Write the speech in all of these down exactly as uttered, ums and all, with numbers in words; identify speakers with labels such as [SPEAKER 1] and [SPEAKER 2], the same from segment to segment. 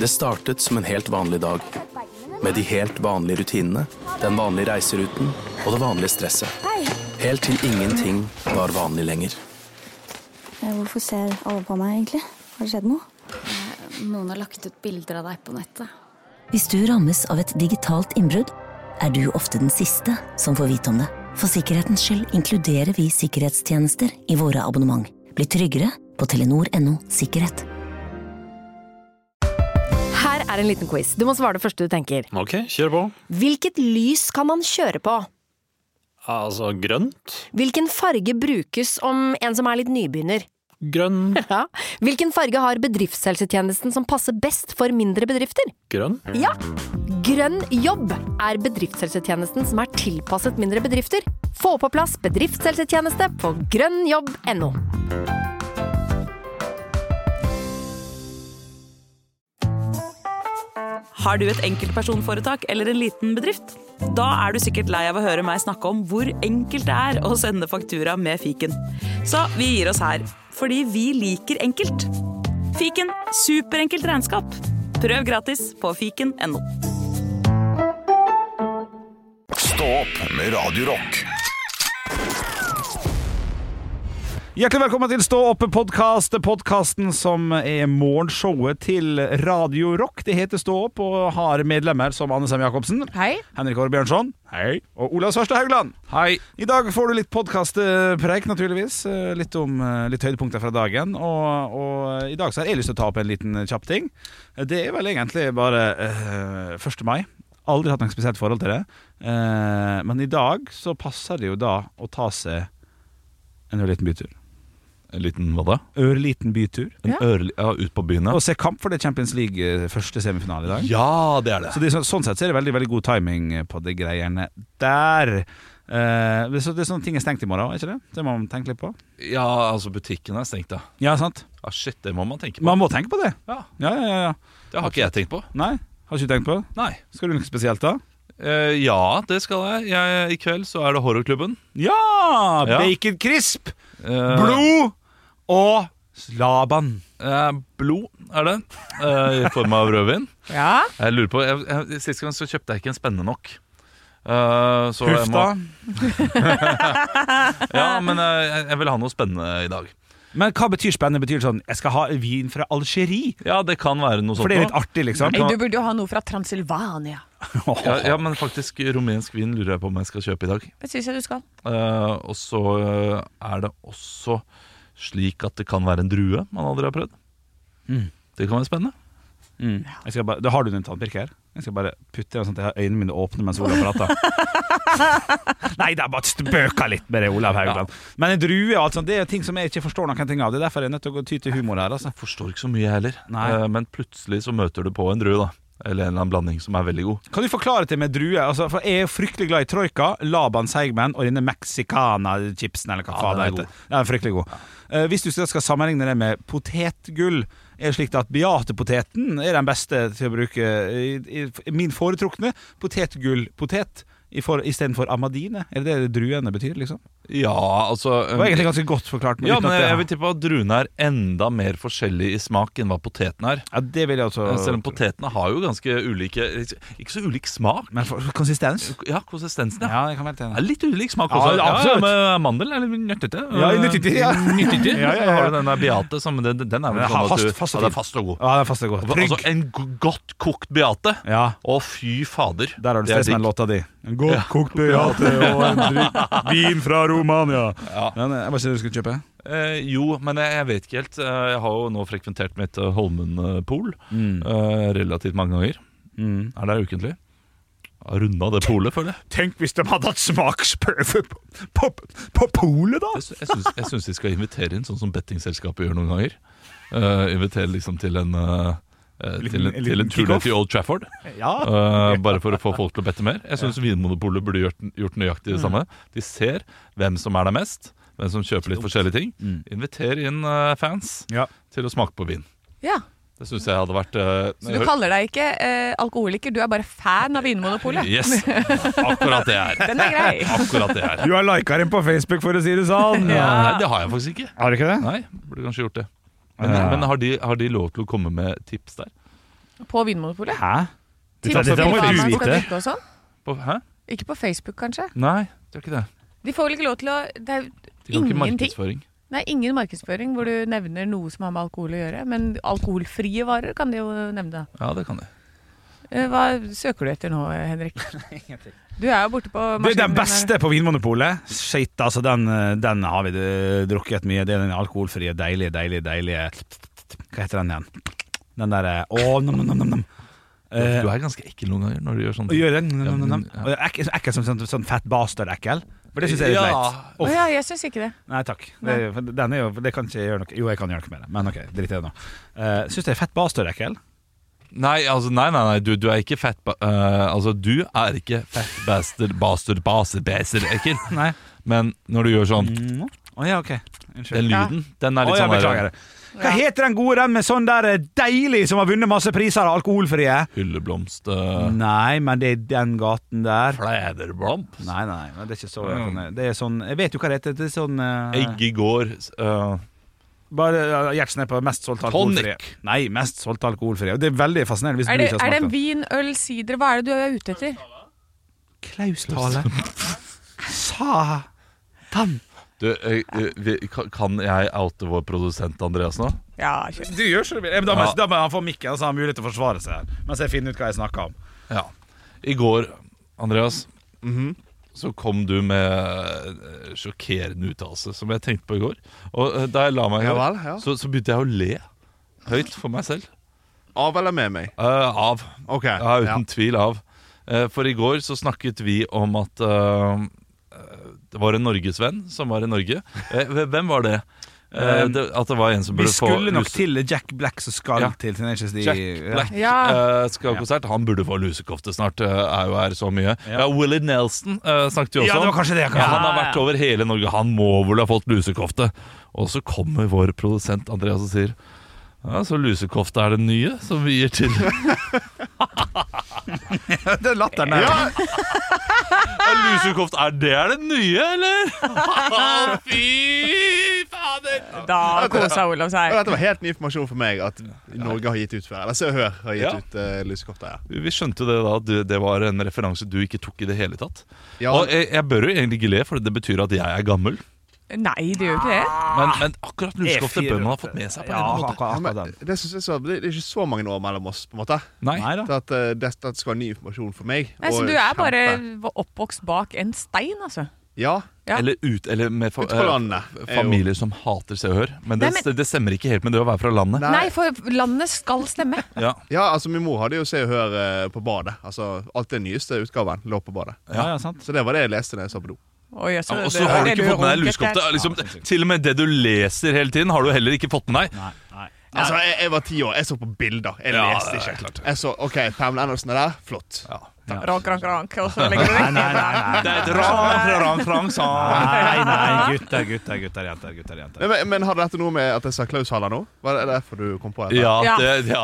[SPEAKER 1] Det startet som en helt vanlig dag, med de helt vanlige rutinene, den vanlige reiseruten og det vanlige stresset. Helt til ingenting var vanlig lenger.
[SPEAKER 2] Hvorfor ser alle på meg egentlig? Har det skjedd noe?
[SPEAKER 3] Noen har lagt ut bilder av deg på nettet.
[SPEAKER 4] Hvis du rammes av et digitalt innbrudd, er du ofte den siste som får vite om det. For sikkerhetens skyld inkluderer vi sikkerhetstjenester i våre abonnement. Bli tryggere på telenor punktum no sikkerhet.
[SPEAKER 5] Her er en liten quiz. Du må svare det første du tenker.
[SPEAKER 6] Ok, kjør på.
[SPEAKER 5] Hvilket lys kan man kjøre på?
[SPEAKER 6] Altså, grønt.
[SPEAKER 5] Hvilken farge brukes om en som er litt nybegynner?
[SPEAKER 6] Grønn.
[SPEAKER 5] Ja. Hvilken farge har bedriftshelsetjenesten som passer best for mindre bedrifter?
[SPEAKER 6] Grønn.
[SPEAKER 5] Ja. Grønn jobb er bedriftshelsetjenesten som er tilpasset mindre bedrifter. Få på plass bedriftshelsetjeneste på grønn jobb punktum no.
[SPEAKER 7] Har du et enkeltpersonforetak eller en liten bedrift? Da er du sikkert lei av å høre meg snakke om hvor enkelt det er å sende faktura med fiken. Så vi gir oss her, fordi vi liker enkelt. Fiken, superenkelt regnskap. Prøv gratis på fiken punktum no.
[SPEAKER 8] Stå opp med Radio Rock.
[SPEAKER 9] Hjertelig velkommen til Stå opp podcast, podcasten som er morgenshowet til Radio Rock. Det heter Stå opp og har medlemmer som Anne Sem Jacobsen.
[SPEAKER 5] Hei.
[SPEAKER 9] Henrik Åre Bjørnson. Hei. Og Ola Svarstad Haugland.
[SPEAKER 6] Hei.
[SPEAKER 9] I dag får du litt podcastpreik naturligvis. Litt om litt høydepunkter fra dagen. Og, og i dag så har jeg lyst til å ta opp en liten kjapp ting. Det er vel egentlig bare uh, første mai. Aldri hatt noe spesielt forhold til det. Uh, men i dag så passer det jo da å ta seg en liten bytur.
[SPEAKER 10] En liten, hva da?
[SPEAKER 9] Ørliten bytur.
[SPEAKER 10] En ja. Ørli, ja, ut på byen, ja.
[SPEAKER 9] Og se kamp for det Champions League første semifinale i dag.
[SPEAKER 10] Ja, det er det.
[SPEAKER 9] Så det, så, sånn sett så er det veldig, veldig god timing på de greiene der. Uh, det, så, det er sånne ting er stengt i morgen, ikke det? Det må man tenke litt på.
[SPEAKER 10] Ja, altså butikken er stengt, da.
[SPEAKER 9] Ja, sant.
[SPEAKER 10] Ah, shit, det må man tenke på.
[SPEAKER 9] Man må tenke på det.
[SPEAKER 10] Ja,
[SPEAKER 9] ja, ja, ja.
[SPEAKER 10] Det har ikke jeg tenkt på.
[SPEAKER 9] Nei, har du ikke tenkt på?
[SPEAKER 10] Nei.
[SPEAKER 9] Skal du noe spesielt da?
[SPEAKER 10] Uh, ja, det skal jeg. jeg. I kveld så er det horrorklubben.
[SPEAKER 9] Ja,
[SPEAKER 10] ja.
[SPEAKER 9] Bacon crisp,
[SPEAKER 10] uh,
[SPEAKER 9] blod og Laban.
[SPEAKER 10] uh, Blod er det, uh, i form av rødvin.
[SPEAKER 5] Ja.
[SPEAKER 10] Jeg lurer på, jeg, jeg, sist gang så kjøpte jeg ikke en spennende nok. uh, så
[SPEAKER 9] Huff da.
[SPEAKER 10] Ja, men uh, jeg vil ha noe spennende i dag.
[SPEAKER 9] Men hva betyr spennende? Betyr det sånn, jeg skal ha vin fra Algerie?
[SPEAKER 10] Ja, det kan være noe sånt.
[SPEAKER 9] For det er litt artig, liksom.
[SPEAKER 11] Nei, du burde jo ha noe fra Transylvania.
[SPEAKER 10] ja, ja, men faktisk rumensk vin lurer jeg på om jeg skal kjøpe i dag.
[SPEAKER 11] Det synes jeg du skal.
[SPEAKER 10] uh, Og så uh, er det også slik at det kan være en drue man aldri har prøvd.
[SPEAKER 9] mm.
[SPEAKER 10] Det kan være spennende.
[SPEAKER 9] mm. Jeg skal bare, Da har du en tannpirker her. Jeg skal bare putte den sånn at jeg har øynene mine åpne mens Olav prater. Nei, det er bare spøker litt med det, Olav Haugland. Ja. Men en drue og alt sånt, det er ting som jeg ikke forstår noen ting av. Det er derfor jeg er nødt til å gå ty til humor her, altså.
[SPEAKER 10] Jeg forstår ikke så mye heller. uh, Men plutselig så møter du på en drue, da. Eller en eller annen blanding som er veldig god.
[SPEAKER 9] Kan du forklare det med drue? Altså, for jeg er fryktelig glad i Troika, Laban Seigman og denne Mexicana-chipsen, eller hva
[SPEAKER 10] Ja,
[SPEAKER 9] faen
[SPEAKER 10] den
[SPEAKER 9] det
[SPEAKER 10] er
[SPEAKER 9] heter. Den er fryktelig god. Ja. uh, Hvis du skal sammenligne det med potetgull, er det slik at Beate-poteten er den beste til å bruke i, i, min foretrukne potetgull-potet i, for, i stedet for Amadine. Er det det druene betyr, liksom?
[SPEAKER 10] Ja, altså
[SPEAKER 9] Det var egentlig ganske godt forklart.
[SPEAKER 10] Ja, men jeg, jeg vil tippe at druene er enda mer forskjellig i smak enn hva poteten er.
[SPEAKER 9] Ja, det vil jeg også.
[SPEAKER 10] Selv om potetene har jo ganske ulike, ikke så ulik smak.
[SPEAKER 9] Men for, for konsistens?
[SPEAKER 10] Ja, konsistensen, ja.
[SPEAKER 9] Ja, det kan være det.
[SPEAKER 10] Det er litt ulik smak
[SPEAKER 9] Ja,
[SPEAKER 10] også.
[SPEAKER 9] ja, absolutt.
[SPEAKER 10] Ja, med mandel er litt nøttete.
[SPEAKER 9] Ja, nøttete, ja.
[SPEAKER 10] Nøttete.
[SPEAKER 9] Ja, ja, ja.
[SPEAKER 10] Så har du den der Beate, som den, den er vel
[SPEAKER 9] Ja,
[SPEAKER 10] sånn at
[SPEAKER 9] fast-
[SPEAKER 10] du
[SPEAKER 9] fast og
[SPEAKER 10] Ja, det er
[SPEAKER 9] fin.
[SPEAKER 10] fast og god.
[SPEAKER 9] Ja, det er fast og god. Trygg.
[SPEAKER 10] Altså en go- godt kokt Beate.
[SPEAKER 9] Ja.
[SPEAKER 10] Å, fy fader.
[SPEAKER 9] Der har du
[SPEAKER 10] Det er
[SPEAKER 9] stedet med
[SPEAKER 10] digg.
[SPEAKER 9] låta di. En godt ja. kokt Beate og en drikk vin fra Romania.
[SPEAKER 10] Ja.
[SPEAKER 9] Men jeg bare sier du skal kjøpe.
[SPEAKER 10] Eh, jo, men jeg, jeg vet ikke helt. Eh, Jeg har jo nå frekventert mitt uh, Holmen-pol
[SPEAKER 9] Mm.
[SPEAKER 10] eh, relativt mange ganger.
[SPEAKER 9] Mm.
[SPEAKER 10] Er der ukentlig. Har runda det polet, føler jeg.
[SPEAKER 9] Tenk hvis de hadde hatt smaksprøve på, på, på polet, da!
[SPEAKER 10] Jeg, sy- jeg, syns, jeg syns de skal invitere inn, sånn som bettingselskapet gjør noen ganger. Eh, invitere liksom til en uh, til, en, til en tur ned til Old Trafford.
[SPEAKER 9] Ja.
[SPEAKER 10] Uh, bare for å få folk til å bette mer. Jeg syns Vinmonopolet burde gjort, gjort nøyaktig det samme. De ser hvem som er der mest, hvem som kjøper litt forskjellige ting.
[SPEAKER 9] Mm.
[SPEAKER 10] Inviter inn uh, fans
[SPEAKER 9] Ja.
[SPEAKER 10] til å smake på vin.
[SPEAKER 11] Ja.
[SPEAKER 10] Det syns jeg hadde vært uh,
[SPEAKER 11] Så du kaller deg ikke eh, alkoholiker, du er bare fan av Vinmonopolet?
[SPEAKER 10] Yes, akkurat det er.
[SPEAKER 11] Den er grei.
[SPEAKER 10] Akkurat det er.
[SPEAKER 9] Du har liket dem på Facebook, for å si det sånn.
[SPEAKER 10] Ja. Nei, det har jeg faktisk ikke.
[SPEAKER 9] Har du ikke det?
[SPEAKER 10] Nei, burde kanskje gjort det. Men,
[SPEAKER 9] Ja.
[SPEAKER 10] men har, de, har de lov til å komme med tips der?
[SPEAKER 11] På Vinmonopolet?
[SPEAKER 9] Hæ?
[SPEAKER 11] Tips
[SPEAKER 9] Dette, dette
[SPEAKER 11] til
[SPEAKER 9] må
[SPEAKER 11] hva
[SPEAKER 9] du
[SPEAKER 11] man skal
[SPEAKER 9] vite.
[SPEAKER 11] drikke og sånn?
[SPEAKER 10] På, hæ?
[SPEAKER 11] Ikke på Facebook, kanskje?
[SPEAKER 10] Nei, det er ikke det.
[SPEAKER 11] De får vel ikke lov til å... Det er
[SPEAKER 10] De kan ikke
[SPEAKER 11] ingenting.
[SPEAKER 10] markedsføring.
[SPEAKER 11] Nei, ingen markedsføring hvor du nevner noe som har med alkohol å gjøre. Men alkoholfrie varer kan de jo nevne.
[SPEAKER 10] Ja, det kan de.
[SPEAKER 11] Hva søker du etter nå, Henrik? Du er jo borte på
[SPEAKER 9] Det er den
[SPEAKER 11] maskinen.
[SPEAKER 9] beste på Vinmonopolet. Shit, altså, den, den har vi drukket mye. Det er den alkoholfrie, deilige, deilige, deilige Hva heter den igjen? Den der Åh, nam, nam, nam, nam.
[SPEAKER 10] Du er ganske ekkel noen ganger når du gjør sånn.
[SPEAKER 9] Gjør den, nam, nam, nam. Og Ekkel, ekkel som sånn, sånn fett bastard-ekkel. For det synes jeg er litt
[SPEAKER 10] Ja.
[SPEAKER 9] leit.
[SPEAKER 11] Å ja, jeg synes ikke det.
[SPEAKER 9] Nei, takk. Det, for den er jo, det kan ikke gjøre noe. Jo, jeg kan gjøre noe med det, men ok, drit i det nå. Uh, synes du det er fett bastard-ekkel?
[SPEAKER 10] Nei, altså, nei, nei, nei, du, du er ikke fett ba uh, Altså, du er ikke fett bastard, bastard, bastard, bastard, ekkel.
[SPEAKER 9] Nei.
[SPEAKER 10] Men når du gjør sånn
[SPEAKER 9] Å mm. oh, ja, ok. Unnskyld.
[SPEAKER 10] Den lyden, ja. Den er litt
[SPEAKER 9] oh, ja,
[SPEAKER 10] sånn
[SPEAKER 9] beklager det. Hva heter den gode den med sånn der deilig som har vunnet masse priser av alkoholfrie?
[SPEAKER 10] Hylleblomst uh...
[SPEAKER 9] Nei, men det er den gaten der.
[SPEAKER 10] Flederblomst?
[SPEAKER 9] Nei, nei, nei, det er ikke så mm. Det er sånn, jeg vet jo hva det heter. Det er sånn uh...
[SPEAKER 10] Egg i går uh...
[SPEAKER 9] Bare uh, Gjertsen er på mest solgt alkoholfrie.
[SPEAKER 10] Tonic.
[SPEAKER 9] Nei, mest solgt alkoholfrie. Det er veldig fascinerende hvis
[SPEAKER 11] Er
[SPEAKER 9] du
[SPEAKER 11] det,
[SPEAKER 9] ikke har
[SPEAKER 11] er det
[SPEAKER 9] smakt
[SPEAKER 11] en vin, øl, sider? Hva er det du er ute etter?
[SPEAKER 9] Klaustale. Satan.
[SPEAKER 10] Du, uh, kan jeg oute vår produsent Andreas nå?
[SPEAKER 11] Ja, kjør.
[SPEAKER 9] Du gjør så det. Da må,
[SPEAKER 10] Ja.
[SPEAKER 9] da må han få mikken, så har han mulighet til å forsvare seg her mens jeg finner ut hva jeg snakker om.
[SPEAKER 10] Ja. I går, Andreas,
[SPEAKER 8] Mhm.
[SPEAKER 10] så kom du med eh, sjokkerende uttalelse som jeg tenkte på i går. Og eh, da jeg la meg i
[SPEAKER 8] Ja
[SPEAKER 10] går,
[SPEAKER 8] vel, ja.
[SPEAKER 10] så, så begynte jeg å le høyt for meg selv.
[SPEAKER 8] Av eller med meg?
[SPEAKER 10] Eh, av.
[SPEAKER 8] Ok,
[SPEAKER 10] Ja, uten
[SPEAKER 8] ja.
[SPEAKER 10] tvil av. Eh, for i går så snakket vi om at eh, det var en norgesvenn som var i Norge. Eh, hvem var det? Eh, det? At det var en som
[SPEAKER 9] Vi
[SPEAKER 10] burde få
[SPEAKER 9] skulle nok
[SPEAKER 10] lus-
[SPEAKER 9] til Jack Black som skal
[SPEAKER 10] Ja.
[SPEAKER 9] til Tenacious D.
[SPEAKER 10] Jack Black
[SPEAKER 11] Ja.
[SPEAKER 10] eh, skal ha konsert. Han burde få lusekofte snart. eh, Er jo her så mye. Ja, Willie Nelson eh, snakket jo også
[SPEAKER 9] Ja, det var
[SPEAKER 10] om.
[SPEAKER 9] kanskje det, kanskje.
[SPEAKER 10] Ja, han har
[SPEAKER 9] Ja,
[SPEAKER 10] vært
[SPEAKER 9] ja.
[SPEAKER 10] over hele Norge. Han må vel ha fått lusekofte. Og så kommer vår produsent Andreas og sier ja, så lusekofte er det nye som vi gir til.
[SPEAKER 9] Det er latteren der.
[SPEAKER 10] Ja. Ja, lusekofte, er det er det nye, eller? Fy fader!
[SPEAKER 11] Da kosa Olav seg.
[SPEAKER 8] Ja, dette var helt ny informasjon for meg at Norge har gitt ut før. Eller Se og Hør har gitt
[SPEAKER 10] Ja.
[SPEAKER 8] ut uh, lusekofter. Ja.
[SPEAKER 10] Vi skjønte jo det da, at du- det var en referanse du ikke tok i det hele tatt.
[SPEAKER 8] Ja.
[SPEAKER 10] Og jeg, jeg bør jo egentlig ikke le, for det betyr at jeg er gammel.
[SPEAKER 11] Nei, det gjør jo ikke det.
[SPEAKER 10] Men, men akkurat lusekofte bør man ha fått med seg på en
[SPEAKER 9] Ja,
[SPEAKER 10] eller annen måte.
[SPEAKER 9] akkurat,
[SPEAKER 8] Ja,
[SPEAKER 9] akkurat
[SPEAKER 8] men
[SPEAKER 9] den.
[SPEAKER 8] det, synes jeg så, det er ikke så mange år mellom oss, på en måte.
[SPEAKER 10] Nei.
[SPEAKER 9] Nei da.
[SPEAKER 8] Så at uh, det, det skal være ny informasjon for meg.
[SPEAKER 11] Nei, så
[SPEAKER 8] og
[SPEAKER 11] du er bare
[SPEAKER 8] kjempe-
[SPEAKER 11] oppvokst bak en stein, altså?
[SPEAKER 8] Ja.
[SPEAKER 11] Ja.
[SPEAKER 10] Eller, ut, eller med fa
[SPEAKER 8] Ut på landet,
[SPEAKER 10] eh,
[SPEAKER 8] er jo-
[SPEAKER 10] familier som hater Se og Hør. Men det,
[SPEAKER 11] Nei, men-
[SPEAKER 10] det stemmer ikke helt med det å være fra landet.
[SPEAKER 8] Nei.
[SPEAKER 11] Nei, for landet skal stemme.
[SPEAKER 10] Ja.
[SPEAKER 8] ja, altså min mor hadde jo Se og Hør uh, på badet. Altså Alt den nyeste utgaven lå på badet.
[SPEAKER 9] Ja, ja, sant.
[SPEAKER 8] Så det var det jeg leste når jeg så på do.
[SPEAKER 11] Oi, altså,
[SPEAKER 10] Og
[SPEAKER 11] det-
[SPEAKER 10] så har du
[SPEAKER 11] det
[SPEAKER 10] ikke fått med deg
[SPEAKER 11] runket
[SPEAKER 10] lusekofte.
[SPEAKER 11] der.
[SPEAKER 10] Liksom, til og med det du leser hele tiden, har du heller ikke fått med deg.
[SPEAKER 9] Nei, nei.
[SPEAKER 8] Altså, jeg, jeg var ti år, jeg så på bilder. Jeg
[SPEAKER 10] Ja,
[SPEAKER 8] leste
[SPEAKER 10] det er
[SPEAKER 8] ikke.
[SPEAKER 10] klart.
[SPEAKER 8] Jeg så, ok, Pamela Andersen er der, flott.
[SPEAKER 11] Rank, rank, rank, og så legger du
[SPEAKER 9] Nei,
[SPEAKER 11] det
[SPEAKER 9] nei, nei, nei.
[SPEAKER 10] Det er et rank, rank, rank, sa
[SPEAKER 9] Nei, nei, gutter, gutter, gutter, jenter, gutter, jenter.
[SPEAKER 8] Men, men, men hadde dette noe med at jeg sa Klaus Haller nå? Var det derfor du kom på dette?
[SPEAKER 10] Ja,
[SPEAKER 11] Ja.
[SPEAKER 10] det, ja,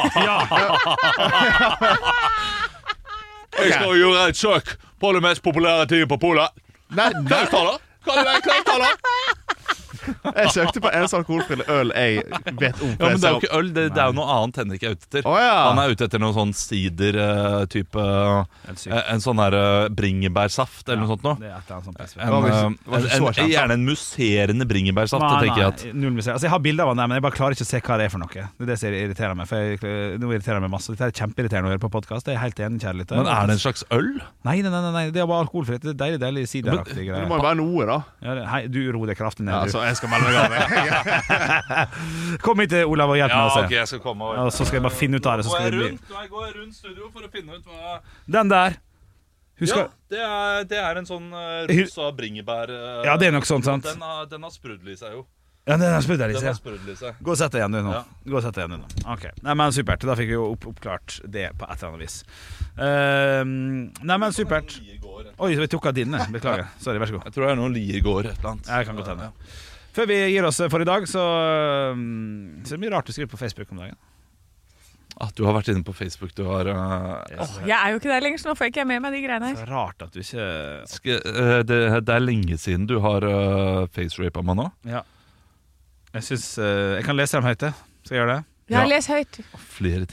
[SPEAKER 10] ja. Jeg skal gjøre et søk på det mest populære tinget på polet.
[SPEAKER 8] Nei, nei.
[SPEAKER 10] Klaus Haller! Kan det være Klaus Haller?
[SPEAKER 8] Jeg søkte på eneste alkoholfri øl jeg vet om.
[SPEAKER 10] Ja, men det er jo ikke øl, det, det er jo noe annet Henrik er ute etter.
[SPEAKER 8] Å, ja.
[SPEAKER 10] Han er ute etter noe sånn sider-type
[SPEAKER 9] Helt sykt.
[SPEAKER 10] En sånn der eh, bringebærsaft eller noe sånt noe.
[SPEAKER 9] Det er et eller annet sånt spesifikt.
[SPEAKER 10] En,
[SPEAKER 8] Det var ikke-
[SPEAKER 10] eh,
[SPEAKER 8] det var ikke
[SPEAKER 10] en,
[SPEAKER 8] så
[SPEAKER 10] en,
[SPEAKER 8] kjent, da.
[SPEAKER 10] gjerne en musserende bringebærsaft,
[SPEAKER 9] Nei,
[SPEAKER 10] det tenker jeg at
[SPEAKER 9] nei, null museer. Altså, jeg har bilder av han der, men jeg bare klarer ikke å se hva det er for noe. Det er det som irriterer meg. For jeg, nå irriterer jeg meg masse. Dette er kjempeirriterende å høre på podcast. Det er jeg helt enig, kjære lytter.
[SPEAKER 10] Men er det en slags øl?
[SPEAKER 9] Nei, nei, nei, nei, nei. Det er bare alkoholfritt. Det er deilig, deilig sideraktige
[SPEAKER 8] Det
[SPEAKER 9] greier.
[SPEAKER 8] må jo være noe, da.
[SPEAKER 9] Ja, det, hei, du ro deg kraftig ned.
[SPEAKER 8] Ja,
[SPEAKER 9] du.
[SPEAKER 8] altså, jeg skal melde meg av.
[SPEAKER 9] Kom hit, Olav, og hjelp meg å se.
[SPEAKER 10] jeg skal komme
[SPEAKER 9] Ja, så skal jeg bare finne ut av det. Så skal det bli
[SPEAKER 10] Jeg går rundt studio for å finne ut hva
[SPEAKER 9] Den der. Husk
[SPEAKER 10] Ja,
[SPEAKER 9] å-
[SPEAKER 10] det er, det er en sånn uh, rosa bringebær uh,
[SPEAKER 9] Ja, det er nok sånt, sant?
[SPEAKER 10] Den har, den har sprudel i seg jo.
[SPEAKER 9] Ja, den har spurt deg litt.
[SPEAKER 10] Den har
[SPEAKER 9] Ja.
[SPEAKER 10] sprudel i seg.
[SPEAKER 9] Gå og sett deg igjen, du nå.
[SPEAKER 10] Ja.
[SPEAKER 9] Gå og sett deg igjen, du nå. Ok. Nei, men supert. Da fikk vi jo opp, oppklart det på et eller annet vis. Ehm, nei, men supert. Oi, vi tok av dine. Beklager. Sorry, vær så god.
[SPEAKER 10] Jeg tror det er noen Liergård et eller annet.
[SPEAKER 9] Ja, det kan godt hende. Før vi gir oss for i dag, så, um, så er det mye rart du skriver på Facebook om dagen.
[SPEAKER 10] Ah, du har vært inne på Facebook. Du har uh,
[SPEAKER 11] Åh, jeg er jo ikke der lenger, så nå får jeg ikke med meg de greiene her.
[SPEAKER 9] Så rart at du ikke
[SPEAKER 10] skal, uh, det, det er lenge siden du har uh, facerapa meg nå.
[SPEAKER 9] Ja. Jeg syns uh, Jeg kan lese dem høyt, jeg. Skal jeg gjøre det?
[SPEAKER 11] Ja, les høyt.
[SPEAKER 10] Flere ting. Ja.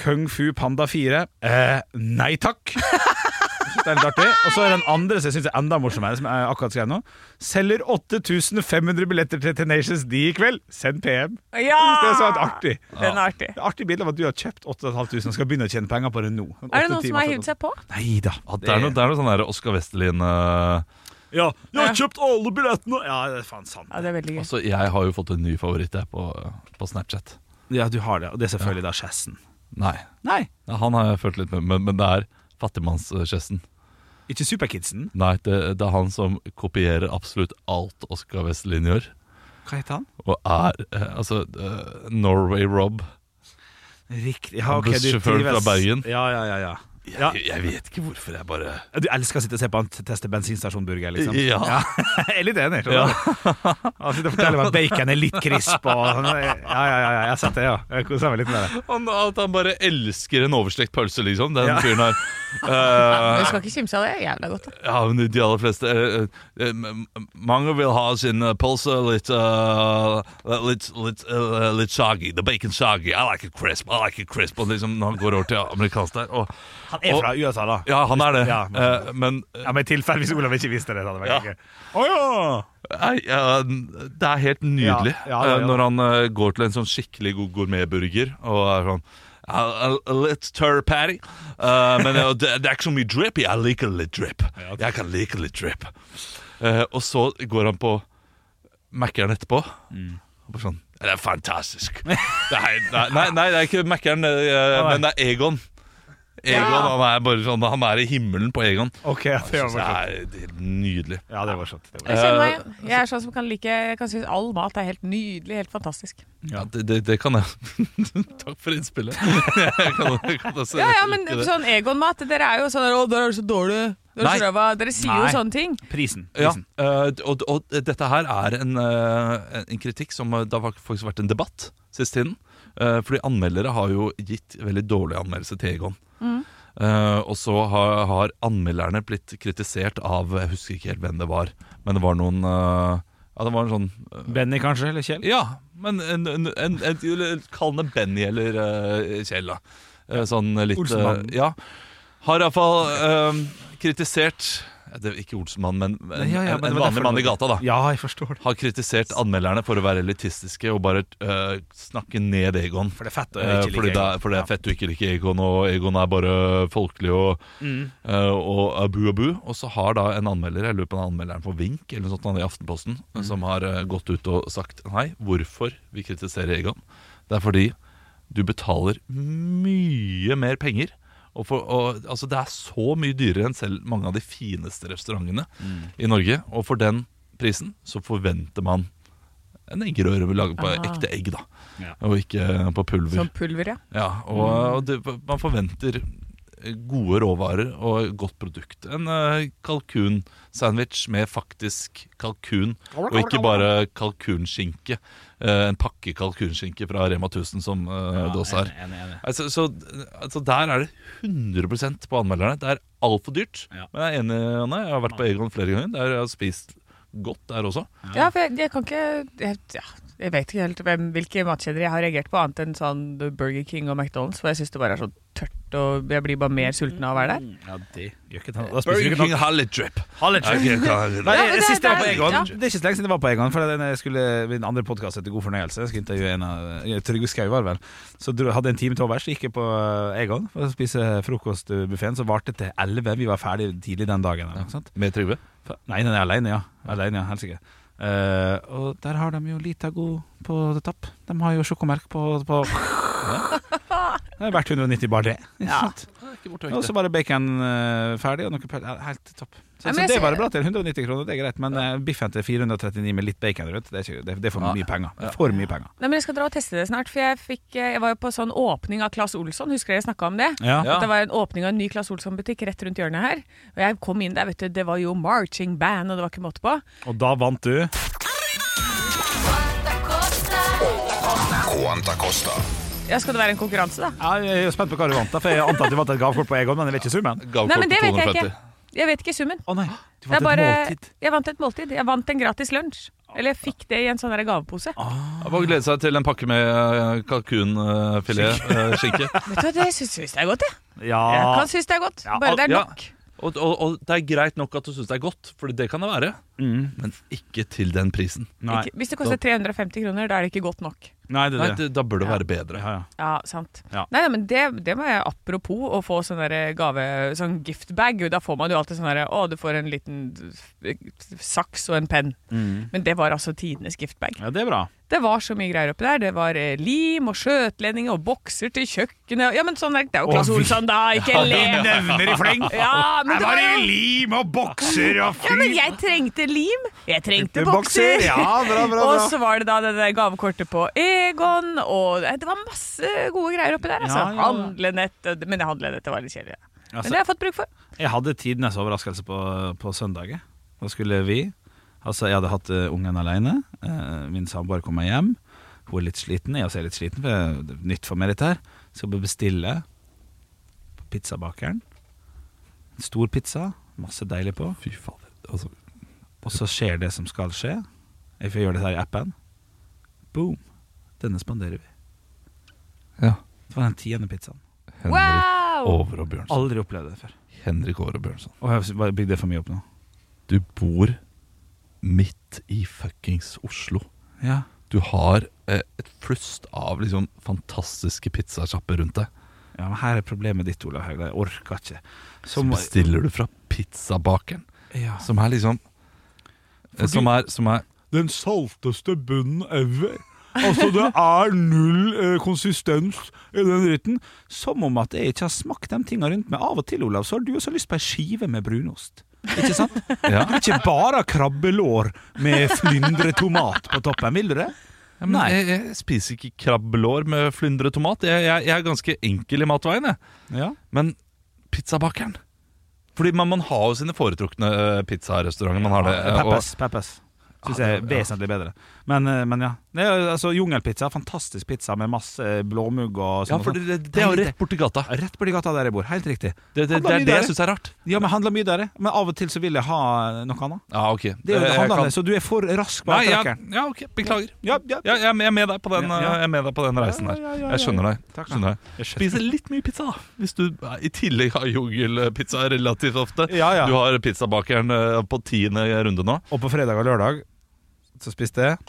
[SPEAKER 9] Kung Fu Panda fire. Eh, nei takk. Det er litt artig. Og så er den andre som jeg synes er enda morsommere, som jeg akkurat skrev nå. Selger åtte tusen fem hundre billetter til Tenacious D i kveld. Send P M.
[SPEAKER 11] Ja!
[SPEAKER 9] Det er så artig.
[SPEAKER 11] Den er artig.
[SPEAKER 9] Det er artig bilde av at du har kjøpt åtte tusen fem hundre og skal begynne å tjene penger på det nå.
[SPEAKER 11] Er det noen som har hivd seg på?
[SPEAKER 9] Neida.
[SPEAKER 10] Ja, det er noe, det er noe sånn der Oscar Westerlin uh...
[SPEAKER 9] Ja, jeg har kjøpt alle billettene. Ja, det er faen sant.
[SPEAKER 11] Ja, det er veldig gøy.
[SPEAKER 10] Altså, jeg har jo fått en ny favoritt der på, på Snapchat.
[SPEAKER 9] Ja, du har det, og det er selvfølgelig ja. da Chessen.
[SPEAKER 10] Nei.
[SPEAKER 9] Nei.
[SPEAKER 10] Ja, han har jeg følt litt med, men, men det er fattigmanns-Chessen.
[SPEAKER 9] Ikke Superkidsen?
[SPEAKER 10] Nei, det, det er han som kopierer absolutt alt Oscar Westerlin gjør.
[SPEAKER 9] Hva heter han?
[SPEAKER 10] Og er, eh, altså, uh, Norway Rob.
[SPEAKER 9] Riktig. Ja, okay,
[SPEAKER 10] bussjåføren fra Bergen.
[SPEAKER 9] Ja, ja, ja, ja.
[SPEAKER 10] Jeg,
[SPEAKER 9] ja.
[SPEAKER 10] jeg vet ikke hvorfor jeg bare
[SPEAKER 9] Du elsker å sitte og se på han teste bensinstasjonburger, liksom?
[SPEAKER 10] Ja,
[SPEAKER 9] ja. Jeg er litt enig. Ja. Han sitter og forteller meg at bacon er litt krisp og, ja, ja, ja, ja, jeg har sett det, ja. Jeg koser meg litt med det.
[SPEAKER 10] han, At han bare elsker en overstekt pølse, liksom. Den
[SPEAKER 9] ja.
[SPEAKER 10] fyren her
[SPEAKER 11] uh, Du skal ikke kimse av det, jævla godt da.
[SPEAKER 10] Ja, men de aller fleste uh, uh, mange vil ha sin pølse litt uh, litt, litt, uh, litt soggy. The bacon soggy. I like it crisp, I like it crisp. Og liksom når han går over til amerikansk der og
[SPEAKER 9] han er fra U S A da.
[SPEAKER 10] Ja, han er det.
[SPEAKER 9] Ja, men,
[SPEAKER 10] uh, men, uh,
[SPEAKER 9] ja, men i tilfelle hvis Olav ikke visste det, hadde det vært
[SPEAKER 10] ja.
[SPEAKER 9] Å ja!
[SPEAKER 10] Nei, uh, det er helt nydelig
[SPEAKER 9] ja, ja, ja, ja.
[SPEAKER 10] Uh, når han uh, går til en sånn skikkelig god gourmetburger og er sånn a, a litt tørr patty uh, men uh, det, det er ikke så mye drip. Jeg liker litt drip. Ja, jeg kan like litt drip. Uh, og så går han på Mac-eren etterpå mm. og bare sånn, det er fantastisk. det er, nei, nei, nei, det er ikke Mac-eren, uh, men det er Egon. Egon, ja. han er bare sånn Han er i himmelen på Egon.
[SPEAKER 9] Ok, det var
[SPEAKER 10] det er, det er nydelig.
[SPEAKER 9] Ja, det var sånn det var.
[SPEAKER 11] Jeg kjenner meg, jeg er sånn som kan like Jeg kan synes all mat er helt nydelig, helt fantastisk.
[SPEAKER 10] Ja, det, det, det kan jeg. Takk for innspillet. jeg kan, jeg kan også,
[SPEAKER 11] ja, ja, men sånn Egon-mat, dere er jo sånn Å, der er det så dårlig. Dere, så dere sier Nei. jo sånne ting.
[SPEAKER 9] Prisen, prisen.
[SPEAKER 10] Ja, uh, og, og dette her er en, uh, en kritikk som uh, det har faktisk vært en debatt siste tiden. Uh, fordi anmeldere har jo gitt veldig dårlig anmeldelse til Egon. Mm. Uh, og så har, har anmelderne blitt kritisert av Jeg husker ikke helt hvem det var, men det var noen uh, Ja, det var en sånn uh,
[SPEAKER 9] Benny kanskje, eller Kjell? Ja,
[SPEAKER 10] men en, en, en, en, kall det Benny eller uh, Kjell da. uh, Sånn litt uh, Ja, har i hvert fall uh, kritisert det er ikke Olsenmann, men en, ja, ja, men en vanlig mann i gata da.
[SPEAKER 9] Ja, jeg forstår det.
[SPEAKER 10] Har kritisert anmelderne for å være elitistiske og bare uh, snakke ned Egon.
[SPEAKER 9] For det er fett å ikke like
[SPEAKER 10] uh, Egon. Det er, for det er fett å ikke like Egon, og Egon er bare folkelig og, mm. uh, og abu abu. Og så har da en anmelder, jeg lurer på en anmelderen på Vink eller noe sånt i Aftenposten, mm. som har uh, gått ut og sagt nei, hvorfor vi kritiserer Egon. Det er fordi du betaler mye mer penger. Og for, og, altså det er så mye dyrere enn selv mange av de fineste restaurantene mm. i Norge. Og for den prisen så forventer man en eggerøre vi lager på Aha. ekte egg da ja. Og ikke på pulver.
[SPEAKER 11] Som pulver, ja,
[SPEAKER 10] ja og, mm. og det, man forventer gode råvarer og godt produkt. En uh, kalkunsandwich med faktisk kalkun, og ikke bare kalkunskinke. Uh, en pakke kalkunskinke fra Rema tusen som uh, ja, det også er. Enig, enig. Altså, så, altså, der er det hundre prosent på anmelderne. Det er alt for dyrt. Ja. Men jeg er enig, Anne. Jeg har vært på Egon flere ganger. Der jeg har spist godt der også.
[SPEAKER 11] Ja, for jeg, jeg kan ikke jeg, ja, jeg vet ikke helt hvem, hvilke matkjeder jeg har reagert på, annet enn sånn Burger King og McDonald's, for jeg synes det bare er så tørt, og jeg blir bare mer sulten av å være der.
[SPEAKER 9] Ja, det gjør ikke
[SPEAKER 10] noe. Burger King har litt drip.
[SPEAKER 9] Har litt drip. Nei, det siste var på Egon. Ja. Det er ikke så lenge siden det var på Egon, for jeg skulle min andre podcast etter God fornøyelse. Jeg skulle intervjue en av Trygve Skau, var vel. Så hadde jeg en time til overs, gikk jeg på Egon for å spise frokostbuffeten, så varte det til elleve. Vi var ferdig tidlig den dagen.
[SPEAKER 10] Ja. Med Trygve?
[SPEAKER 9] Nei, den er alene, ja. Alene, ja, helt sikkert. Uh, og der har de jo Litago på tapp. De har jo sjokomerk på, på. Ja. Det er verdt hundre og nitti bare det. Ja. Og så bare bacon uh, ferdig og noe pøl. Ja, helt topp. Så, ja, så det var det bra til hundre og nitti kroner, det er greit. Men uh, biffen til fire hundre og trettini med litt bacon rundt, det er, ikke, det, det er for ja. mye penger. Det er for mye penger.
[SPEAKER 11] Nei, men jeg skal dra og teste det snart, for jeg, fikk, jeg var jo på sånn åpning av Claes Olsson. Husker dere jeg snakket om det?
[SPEAKER 9] Ja.
[SPEAKER 11] At det var en åpning av en ny Claes Olsson-butikk rett rundt hjørnet her. Og jeg kom inn der, vet du, det var jo marching band, og det var ikke måte på.
[SPEAKER 9] Og da vant du
[SPEAKER 12] Quanta Costa.
[SPEAKER 11] Ja, skal det være en konkurranse da?
[SPEAKER 9] Ja, jeg er spent på hva du vant da, for jeg antar at du vant et gavekort på Egon, men jeg vet ikke summen.
[SPEAKER 11] Nei, men det vet jeg ikke. Jeg vet ikke summen.
[SPEAKER 9] Å nei, du vant
[SPEAKER 11] bare,
[SPEAKER 9] et måltid.
[SPEAKER 11] Jeg vant et måltid. Jeg vant en gratis lunsj. Eller jeg fikk det i en sånn der gavepose.
[SPEAKER 10] Jeg får glede seg til en pakke med kalkunfilet, uh, skinke.
[SPEAKER 11] Vet du hva, det syns jeg er godt, jeg.
[SPEAKER 9] Ja.
[SPEAKER 11] Jeg kan synes det er godt,
[SPEAKER 10] Ja,
[SPEAKER 11] bare det er
[SPEAKER 10] ja.
[SPEAKER 11] nok.
[SPEAKER 10] Og, og, og det er greit nok at du synes det er godt, for det kan det være.
[SPEAKER 9] Mm.
[SPEAKER 10] Men ikke til den prisen.
[SPEAKER 9] Nei.
[SPEAKER 11] Ikke, hvis det koster tre hundre og femti kroner, da er det ikke godt nok.
[SPEAKER 9] Nei, det er
[SPEAKER 10] Nei,
[SPEAKER 9] det.
[SPEAKER 10] det, da bør det
[SPEAKER 11] Ja.
[SPEAKER 10] være bedre.
[SPEAKER 9] Ja, ja.
[SPEAKER 11] Ja, sant.
[SPEAKER 9] Ja.
[SPEAKER 11] Nei, nei, men det, det må jeg apropos å få sånn der gave, sånn giftbag. Da får man jo alltid sånn der, å, du får en liten saks og en penn.
[SPEAKER 9] Mm.
[SPEAKER 11] Men det var altså tidenes giftbag.
[SPEAKER 9] Ja, det er bra.
[SPEAKER 11] Det var så mye greier oppi der. Det var eh, lim og skjøtledning og bokser til kjøkkenet. Ja, men sånn er det er jo Claes
[SPEAKER 9] Å, vi-
[SPEAKER 11] Olsson, da. Ikke
[SPEAKER 9] Ja,
[SPEAKER 11] le.
[SPEAKER 9] du nevner i fleng.
[SPEAKER 11] Ja, men det var jo
[SPEAKER 9] lim og bokser og
[SPEAKER 11] Ja, men jeg trengte lim. Jeg trengte
[SPEAKER 9] Bokser.
[SPEAKER 11] bokser.
[SPEAKER 9] Ja, bra, bra, bra.
[SPEAKER 11] Og så var det da det der gavekortet på Egon, og det var masse gode greier oppi der. Altså.
[SPEAKER 9] Ja, ja, ja.
[SPEAKER 11] Handlenett, men det handlenettet var litt kjedelig.
[SPEAKER 9] Altså,
[SPEAKER 11] Men det har jeg fått bruk for.
[SPEAKER 9] Jeg hadde tidenes overraskelse på, på søndaget. Da skulle vi Altså, jeg hadde hatt uh, ungen alene. Uh, min samboer kommer hjem. Hun er litt sliten. Jeg også er litt sliten, for det er nytt for meg dette her. Skal bare bestille på pizzabakeren. En stor pizza. Masse deilig på.
[SPEAKER 10] Fy fader. Altså.
[SPEAKER 9] Og så skjer det som skal skje. Jeg får gjøre det her i appen. Boom. Denne spanderer vi.
[SPEAKER 10] Ja.
[SPEAKER 9] Det var den tiende pizzaen.
[SPEAKER 10] Henrik
[SPEAKER 11] Wow!
[SPEAKER 10] Over og Bjørnson.
[SPEAKER 9] Aldri opplevd det før.
[SPEAKER 10] Henrik Over og Bjørnson.
[SPEAKER 9] Og jeg har bare bygd det for mye opp nå.
[SPEAKER 10] Du bor midt i fuckings Oslo.
[SPEAKER 9] Ja.
[SPEAKER 10] Du har eh, et flust av liksom fantastiske pizzasjapper rundt deg.
[SPEAKER 9] Ja, men her er problemet ditt, Olav Haugland. Jeg orker ikke.
[SPEAKER 10] Så bestiller du fra pizzabakeren,
[SPEAKER 9] Ja.
[SPEAKER 10] som er liksom eh, som, er, som er
[SPEAKER 9] Den salteste bunnen ever. Altså, det er null eh, konsistens i den ritten. Som om at jeg ikke har smakt de tingene rundt meg. Av og til, Olav, så har du også lyst på ei skive med brunost. Ikke sant?
[SPEAKER 10] Ja.
[SPEAKER 9] Ikke bare krabbelår med flyndretomat på toppen. Vil du det?
[SPEAKER 10] Ja, men
[SPEAKER 9] Nei.
[SPEAKER 10] jeg, jeg spiser ikke krabbelår med flyndretomat. Jeg, jeg, jeg er ganske enkel i matveien, jeg.
[SPEAKER 9] Ja.
[SPEAKER 10] Men pizzabakeren. Fordi man, man har jo sine foretrukne uh, pizzarestauranter. Man har det. eh,
[SPEAKER 9] Peppes. Peppes. Synes jeg er vesentlig bedre. Men, eh, men ja. Det er, altså, jungelpizza, fantastisk pizza med masse blåmugg og
[SPEAKER 10] Ja,
[SPEAKER 9] sånn.
[SPEAKER 10] for det, det, det er jo rett borti gata.
[SPEAKER 9] Rett borti gata der jeg bor, helt riktig.
[SPEAKER 10] Det, det, det
[SPEAKER 9] Handler
[SPEAKER 10] er
[SPEAKER 9] mye
[SPEAKER 10] det
[SPEAKER 9] der.
[SPEAKER 10] jeg synes er rart.
[SPEAKER 9] Ja, men handler mye der. Men av og til så vil jeg ha noe annet.
[SPEAKER 10] Ja, ok.
[SPEAKER 9] Det er jo det
[SPEAKER 10] Jeg
[SPEAKER 9] handler om
[SPEAKER 10] kan-
[SPEAKER 9] det, så du er for rask på
[SPEAKER 10] Nei, ja,
[SPEAKER 9] avtrekkeren.
[SPEAKER 10] ja, ok, beklager.
[SPEAKER 9] Ja, ja.
[SPEAKER 10] Ja, jeg, er med- jeg er med deg på den,
[SPEAKER 9] Ja, ja.
[SPEAKER 10] jeg er med deg på den reisen her.
[SPEAKER 9] Ja, ja, ja, ja,
[SPEAKER 10] Jeg skjønner deg.
[SPEAKER 9] Takk,
[SPEAKER 10] skjønner deg.
[SPEAKER 9] Jeg skjønner.
[SPEAKER 10] Spiser litt mye pizza, da. Hvis du eh, i tillegg har jungelpizza relativt ofte.
[SPEAKER 9] Ja, ja.
[SPEAKER 10] Du har pizzabakeren eh, på tiende runde nå.
[SPEAKER 9] Og på fredag og lørdag så spiste jeg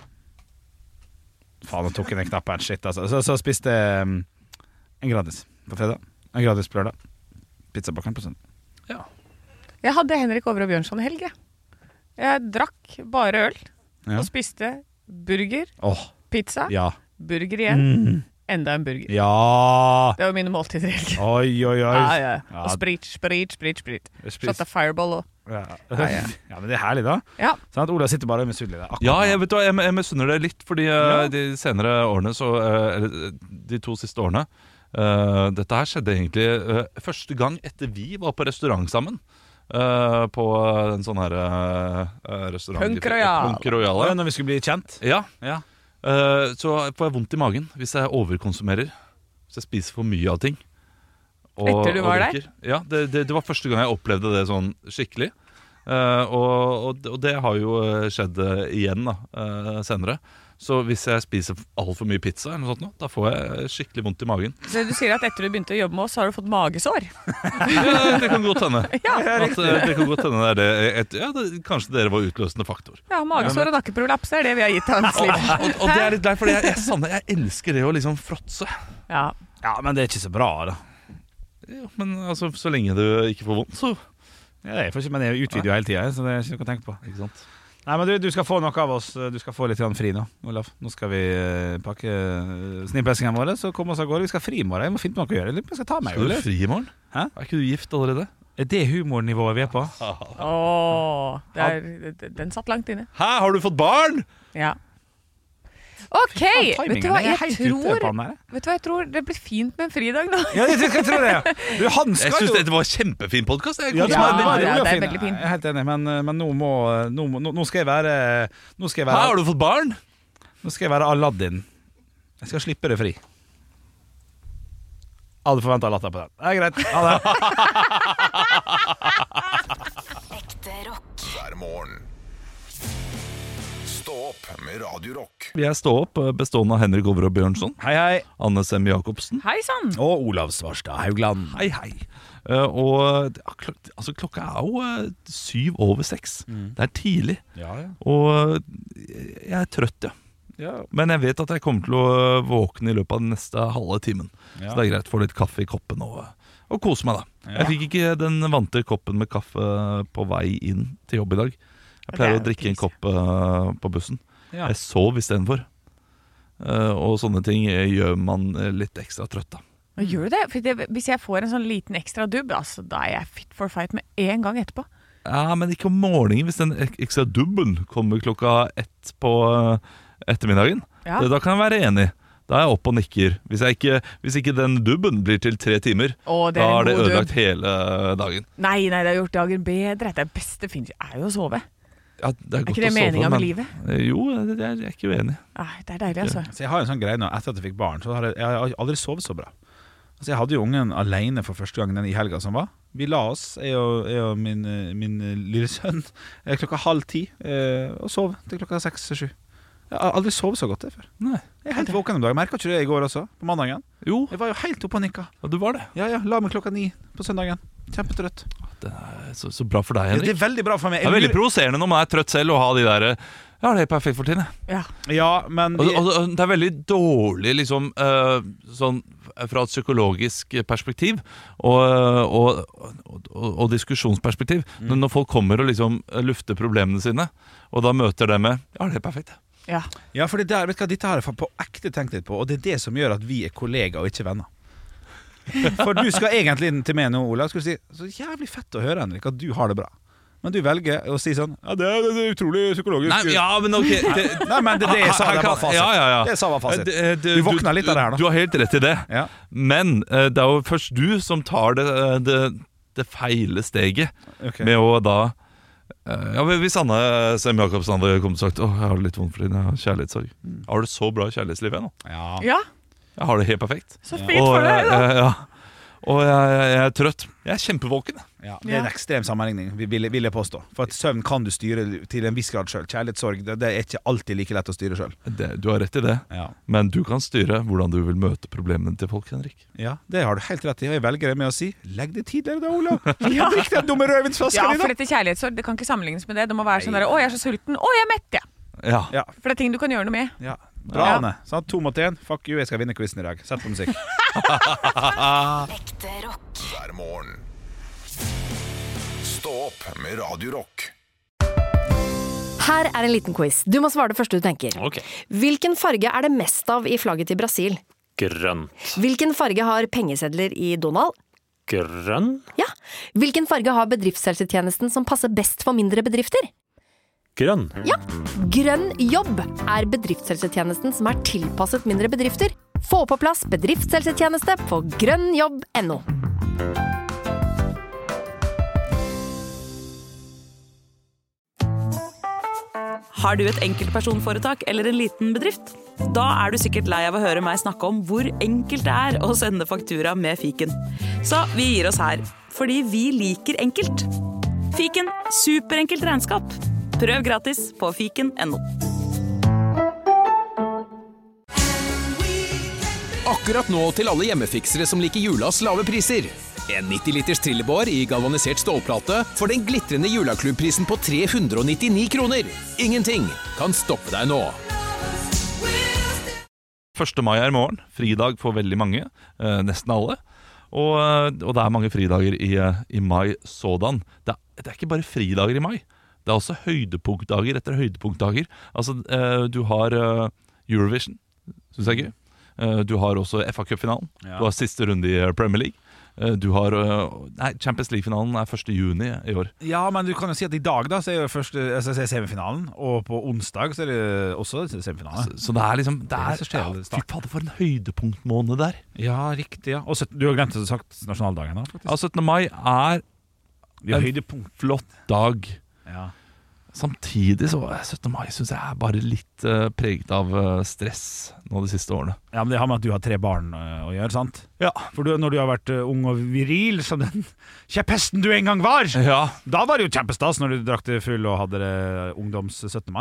[SPEAKER 9] Faen, nå tok jeg den knappen. Shit, altså. Så, så spiste jeg um, en gratis på fredag. En gratis på lørdag. Pizzabakeren på søndag.
[SPEAKER 11] Jeg hadde Henrik Over og Bjørnson i helg. Jeg. jeg drakk bare øl
[SPEAKER 9] Ja.
[SPEAKER 11] og spiste burger,
[SPEAKER 9] Åh,
[SPEAKER 11] pizza,
[SPEAKER 9] ja.
[SPEAKER 11] burger igjen,
[SPEAKER 9] Mm.
[SPEAKER 11] enda en burger.
[SPEAKER 9] Ja.
[SPEAKER 11] Det var mine måltider i helg.
[SPEAKER 9] Oi, oi, oi.
[SPEAKER 11] Ja, ja.
[SPEAKER 9] Ja.
[SPEAKER 11] Og sprit, sprit, sprit, sprit.
[SPEAKER 9] Sprit.
[SPEAKER 11] Satt av fireball og
[SPEAKER 9] Ja.
[SPEAKER 11] Ja, ja.
[SPEAKER 9] Ja, men det er herlig, da.
[SPEAKER 11] Ja.
[SPEAKER 9] Sånn at Ola sitter bare misunnelig der. Akkurat
[SPEAKER 10] Ja,
[SPEAKER 9] nå.
[SPEAKER 10] jeg vet du hva, jeg, jeg misunner det litt, fordi eh,
[SPEAKER 9] Ja.
[SPEAKER 10] de senere årene, så, eh, eller de to siste årene eh, dette her skjedde egentlig eh, første gang etter vi var på restaurant sammen. eh, på en sånn her eh, restaurant
[SPEAKER 11] Punk Royal.
[SPEAKER 10] Punk Royale.
[SPEAKER 9] Ja, når vi skulle bli kjent.
[SPEAKER 10] Ja,
[SPEAKER 9] Ja.
[SPEAKER 10] eh, så får jeg vondt i magen hvis jeg overkonsumerer. Hvis jeg spiser for mye av ting. Og,
[SPEAKER 11] Etter du
[SPEAKER 10] og
[SPEAKER 11] var der?
[SPEAKER 10] drikker. Ja, det, det, det var første gang jeg opplevde det sånn skikkelig. Eh, og, og, og det har jo eh, skjedd eh, igjen da, eh, senere. Så hvis jeg spiser altfor mye pizza, eller noe sånt, nå, da får jeg skikkelig vondt i magen.
[SPEAKER 11] Så du sier at etter du begynte å jobbe med oss, så har du fått magesår?
[SPEAKER 10] Ja, det kan godt hende.
[SPEAKER 11] Ja,
[SPEAKER 10] At, eh, det kan godt hende det er det. Et, ja, det, kanskje dere var utløsende faktor.
[SPEAKER 11] ja magesår og nakkeprolaps er det vi har gitt til hans liv.
[SPEAKER 10] Og, og det er litt leit, fordi jeg, jeg, savner- jeg elsker det å liksom fråtse.
[SPEAKER 11] Ja.
[SPEAKER 9] Ja, men det er ikke så bra, da.
[SPEAKER 10] Ja, men altså, så lenge du ikke får vondt, så
[SPEAKER 9] Ja, det er for ikke, men jeg utvider jo hele tida, så det er ikke noe å tenke på.
[SPEAKER 10] Ikke sant?
[SPEAKER 9] Nei, men du, du skal få noe av oss. Du skal få litt grann fri nå, Olav. Nå skal vi eh, pakke uh, snippeskene våre, så komme oss av gårde. Vi skal fri i morgen. Jeg må finne på noe å gjøre. Eller, jeg skal ta meg,
[SPEAKER 10] Skal du
[SPEAKER 9] eller?
[SPEAKER 10] fri i morgen?
[SPEAKER 9] Hæ?
[SPEAKER 10] Er ikke du gift allerede?
[SPEAKER 9] Er det humornivået vi er på?
[SPEAKER 11] Åh, det er, den satt langt inne.
[SPEAKER 10] Hæ, har du fått barn?
[SPEAKER 11] Ja. Ok,
[SPEAKER 9] Faen,
[SPEAKER 11] vet du
[SPEAKER 9] timingen
[SPEAKER 11] hva
[SPEAKER 9] er
[SPEAKER 11] jeg
[SPEAKER 9] helt ute
[SPEAKER 11] tror
[SPEAKER 9] på den her.
[SPEAKER 11] Vet du hva jeg tror? Det blir fint med en fridag nå.
[SPEAKER 9] Ja, jeg, jeg tror det. Du, han
[SPEAKER 10] Jeg
[SPEAKER 9] skal
[SPEAKER 10] syns
[SPEAKER 9] jo
[SPEAKER 10] dette var en kjempefin podkast.
[SPEAKER 9] Ja, det
[SPEAKER 11] Ja,
[SPEAKER 9] var, det var,
[SPEAKER 11] ja,
[SPEAKER 9] rolig og
[SPEAKER 11] det er
[SPEAKER 9] fin.
[SPEAKER 11] veldig fint.
[SPEAKER 9] Jeg er helt enig, men, men nå, må, nå, må, nå skal jeg være Nå skal jeg
[SPEAKER 10] Hæ,
[SPEAKER 9] være,
[SPEAKER 10] har du fått barn?
[SPEAKER 9] nå skal jeg være Aladdin. Jeg skal slippe det fri. Hadde forventa latter på den. Det er greit. Ha det.
[SPEAKER 12] Ekte rock.
[SPEAKER 13] Hver morgen. Stå
[SPEAKER 12] opp med Radio Rock.
[SPEAKER 10] Vi er Stå opp, bestående av Henrik Over og Bjørnson.
[SPEAKER 9] Hei, hei.
[SPEAKER 10] Anne Sem Jacobsen.
[SPEAKER 11] Hei sann.
[SPEAKER 9] Og Olav Svarstad Haugland.
[SPEAKER 10] Hei, hei. Uh, og klok altså, klokka er jo uh, syv over seks. Mm. Det er tidlig.
[SPEAKER 9] Ja, ja.
[SPEAKER 10] Og uh, jeg er trøtt, ja. ja. Men jeg vet at jeg kommer til å våkne i løpet av den neste halve timen. Ja. Så det er greit å få litt kaffe i koppen og, og kose meg, da. Ja. Jeg fikk ikke den vante koppen med kaffe på vei inn til jobb i dag. Jeg pleier å drikke en kopp uh, på bussen. Ja. Jeg sov istedenfor. Uh, og sånne ting gjør man litt ekstra trøtt, da.
[SPEAKER 11] Gjør du det? For det, hvis jeg får en sånn liten ekstra dubb, altså, da er jeg fit for fight med en gang etterpå.
[SPEAKER 10] Ja, men ikke om morgenen. Hvis den ekstra dubben kommer klokka ett på ettermiddagen, ja. det, da kan jeg være enig. Da er jeg opp og nikker. Hvis, jeg ikke, hvis ikke den dubben blir til tre timer,
[SPEAKER 11] Åh,
[SPEAKER 10] da er det ødelagt
[SPEAKER 11] dubb.
[SPEAKER 10] hele dagen.
[SPEAKER 11] Nei, nei, det har gjort dagen bedre. Det beste finnes, er jo å sove.
[SPEAKER 10] Ja, det er,
[SPEAKER 11] er ikke det meningen med livet?
[SPEAKER 10] Jo, det er, jeg er ikke uenig.
[SPEAKER 11] Nei, det er deilig, altså.
[SPEAKER 9] Så jeg har en sånn greie nå, etter at jeg fikk barn, så har jeg, jeg har aldri sovet så bra. Altså, jeg hadde jo ungen alene for første gang den i helga som var. Vi la oss, jeg og, jeg og min, min lille sønn, klokka halv ti, og sov til klokka seks og sju. Jeg har aldri sovet så godt det før.
[SPEAKER 10] Nei.
[SPEAKER 9] Jeg er helt våken om dagen. Merket ikke det i går også, på mandagen?
[SPEAKER 10] Jo.
[SPEAKER 9] Jeg var jo helt oppe og nikka.
[SPEAKER 10] Ja, du var det?
[SPEAKER 9] Ja, ja, la meg klokka ni på søndagen. Kjempetrøtt.
[SPEAKER 10] Det er så, så bra for deg, Henrik.
[SPEAKER 9] Ja, det er veldig bra for meg.
[SPEAKER 10] Det er veldig provoserende når man er trøtt selv og har de der. Ja, det er perfekt for tiden.
[SPEAKER 11] Ja,
[SPEAKER 9] ja men
[SPEAKER 10] og, og, og, det er veldig dårlig liksom, uh, sånn, fra et psykologisk perspektiv og, og, og, og diskusjonsperspektiv. Mm. Når folk kommer og liksom lufter problemene sine, og da møter det med ja, det er perfekt.
[SPEAKER 11] Ja,
[SPEAKER 9] ja for det der, vet du hva, dette har jeg på ekte tenkt litt på, og det er det som gjør at vi er kollegaer og ikke venner. For du skal egentlig inn til meg nå, Ola, skal du si, så jævlig fett å høre, Henrik, at du har det bra. Men du velger å si sånn ja, det er, det er utrolig psykologisk.
[SPEAKER 10] Nei, ja, men ok det,
[SPEAKER 9] Nei, men det, det jeg sa, det var fasit.
[SPEAKER 10] Ja, ja, ja.
[SPEAKER 9] Det sa var fasit.
[SPEAKER 10] Det, det,
[SPEAKER 9] du våkner litt av det her nå.
[SPEAKER 10] Du har helt rett i det. Ja. Men uh, det er jo først du som tar det, det, det feile steget okay. Med å da uh, ja, hvis Anne Sem Jacobsen hadde kommet og sagt åh, jeg har det litt vondt for din kjærlighetssorg. Mm. Har du så bra kjærlighetsliv ennå?
[SPEAKER 9] Ja.
[SPEAKER 11] ja.
[SPEAKER 10] Jeg har det helt perfekt.
[SPEAKER 11] Så fint for deg, da.
[SPEAKER 10] Uh, ja. Og jeg, jeg, jeg er trøtt. Jeg er kjempevåken.
[SPEAKER 9] Ja, det er en ekstrem sammenligning, vil, vil jeg påstå. For at søvn kan du styre til en viss grad selv. Kjærlighetssorg, det, det er ikke alltid like lett å styre selv.
[SPEAKER 10] Det, du har rett i det. Ja. Men du kan styre hvordan du vil møte problemene til folk, Henrik.
[SPEAKER 9] Ja, det har du helt rett i. Og jeg velger det med å si legg det tidligere da, Ola. Ja. Drikk den dumme rødvinsflaska
[SPEAKER 11] ja,
[SPEAKER 9] di, da.
[SPEAKER 11] For dette kjærlighetssorg, det kan ikke sammenlignes med det. Det må være sånn der, å, jeg er så sulten. Å, jeg er mett, ja.
[SPEAKER 10] Ja.
[SPEAKER 9] ja.
[SPEAKER 11] For det er ting du kan gjøre noe med.
[SPEAKER 9] Ja. Bra, ja. Anne. Sånn, to mot én. Fuck you, jeg skal vinne quizen i dag. Sett på musikk.
[SPEAKER 12] Ekte rock. Hver morgen. Stå opp med Radio Rock.
[SPEAKER 5] Her er en liten quiz. Du må svare det første du tenker.
[SPEAKER 6] Okay.
[SPEAKER 5] Hvilken farge er det mest av i flagget til Brasil?
[SPEAKER 6] Grønt.
[SPEAKER 5] Hvilken farge har pengesedler i Donald?
[SPEAKER 6] Grønn.
[SPEAKER 5] Ja. Hvilken farge har bedriftshelsetjenesten som passer best for mindre bedrifter?
[SPEAKER 6] Grønn.
[SPEAKER 5] Ja. Grønn jobb er bedriftshelsetjenesten som er tilpasset mindre bedrifter. Få på plass bedriftshelsetjeneste på grønnjobb punktum no.
[SPEAKER 7] Har du et enkeltpersonforetak eller en liten bedrift? Da er du sikkert lei av å høre meg snakke om hvor enkelt det er å sende faktura med fiken. Så vi gir oss her, fordi vi liker enkelt. Fiken, superenkelt regnskap. Prøv gratis på fiken punktum no.
[SPEAKER 13] Akkurat nå til alle hjemmefiksere som liker julas lave priser. En nitti liters trillebår i galvanisert stålplate for den glitrende julaklubbprisen på tre hundre nittini kroner. Ingenting kan stoppe deg nå.
[SPEAKER 10] første mai er i morgen, fridag for veldig mange, eh, nesten alle. Og, og det er mange fridager i, i mai sådan. Det er, det er ikke bare fridager i mai. Det er også høydepunktdager etter høydepunktdager. Altså, eh, du har eh, Eurovision, synes jeg er gøy. Uh, du har også F A-cupfinalen. Ja. Du har siste runde i Premier League. uh, Du har uh, Nei, Champions League-finalen er første juni i år.
[SPEAKER 9] Ja, men du kan jo si at i dag da så er jo første altså, semifinalen. Og på onsdag så er det også semifinalen.
[SPEAKER 10] Så, så det er liksom det er, det er, ja, Fy fader, for en høydepunktmåned der.
[SPEAKER 9] Ja, riktig, ja. Og sytten, du har glemt å sagt nasjonaldagen da, faktisk.
[SPEAKER 10] Ja, syttende mai er
[SPEAKER 9] en høydepunkt.
[SPEAKER 10] Flott dag.
[SPEAKER 9] Ja.
[SPEAKER 10] Samtidig så syttende mai synes jeg er bare litt uh, preget av uh, stress nå de siste årene.
[SPEAKER 9] Ja, men det har med at du har tre barn uh, å gjøre, sant?
[SPEAKER 10] Ja.
[SPEAKER 9] For du, når du har vært uh, ung og viril som den kjeppesten du en gang var,
[SPEAKER 10] ja.
[SPEAKER 9] Da var det jo kjempestas når du drakk det full og hadde det ungdoms syttende mai.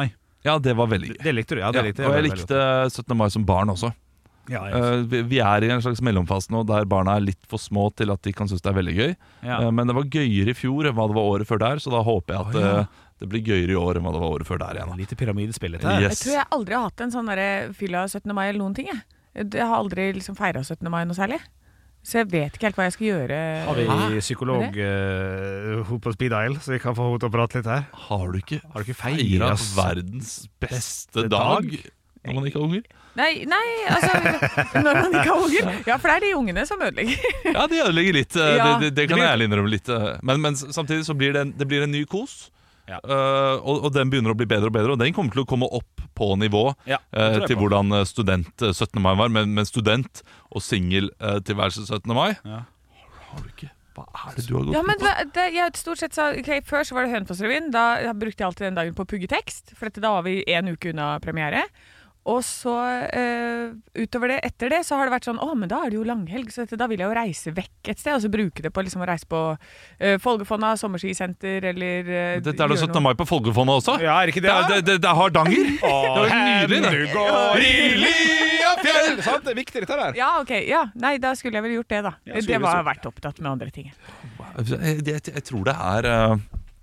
[SPEAKER 10] Ja, det var veldig gøy.
[SPEAKER 9] Det likte du, ja, det likte jeg
[SPEAKER 10] Og jeg
[SPEAKER 9] veldig
[SPEAKER 10] likte syttende mai som barn også.
[SPEAKER 9] Ja,
[SPEAKER 10] uh, vi, vi er i en slags mellomfase nå der barna er litt for små til at de kan synes det er veldig gøy.
[SPEAKER 9] Ja.
[SPEAKER 10] Uh, men det var gøyere i fjor enn hva det var året før der, så da håper jeg at
[SPEAKER 9] oh, ja.
[SPEAKER 10] uh, det blir gøyere i år enn hva det var året før der igjen.
[SPEAKER 9] Lite pyramidespillet her.
[SPEAKER 10] Yes.
[SPEAKER 11] Jeg tror jeg aldri har hatt en sånn fylla syttende mai eller noen ting. Jeg, jeg har aldri liksom feira syttende mai noe særlig. Så jeg vet ikke helt hva jeg skal gjøre.
[SPEAKER 9] Har vi psykolog uh, på speed dial, så vi kan få henne til å prate litt her?
[SPEAKER 10] Har du ikke,
[SPEAKER 9] har du ikke
[SPEAKER 10] feiret verdens beste dag når man ikke har unger?
[SPEAKER 11] Nei, nei, altså når man ikke har unger. Ja, for det er de ungene som ødelegger.
[SPEAKER 10] Ja, de ødelegger litt.
[SPEAKER 11] Ja.
[SPEAKER 10] Det, det, det kan jeg ærlig innrømme litt. Men, men samtidig så blir det en, det blir en ny kos. Ja. Uh, og, og den begynner å bli bedre og bedre, og den kommer til å komme opp på nivå ja, uh, til hvordan student syttende mai var. Men, men student og singel uh, tilværelse syttende mai ja. Har du ikke? Hva er det du har gått
[SPEAKER 11] ja, men det, jeg stort sett sa, okay, før så var det Hønefoss-revyen. Da brukte jeg alltid den dagen på å pugge tekst, for dette, da var vi en uke unna premiere. Og så uh, utover det, etter det, så har det vært sånn, å, men da er det jo langhelg, så dette, da vil jeg jo reise vekk et sted, og så bruke det på liksom, å reise på uh, Folgefonna, sommerskisenter, eller uh,
[SPEAKER 10] dette er det syttende mai på Folgefonna også?
[SPEAKER 9] Ja, er ikke det?
[SPEAKER 10] Ja, det, det, det er Hardanger!
[SPEAKER 9] Åh,
[SPEAKER 10] det var nydelig, det!
[SPEAKER 9] Du går i Liafjell! Sant, det er viktig dette der.
[SPEAKER 11] Ja, ok, ja, nei, da skulle jeg vel gjort det da.
[SPEAKER 9] Ja,
[SPEAKER 11] det var vært opptatt med andre ting.
[SPEAKER 10] Jeg, jeg, jeg tror det er... Uh,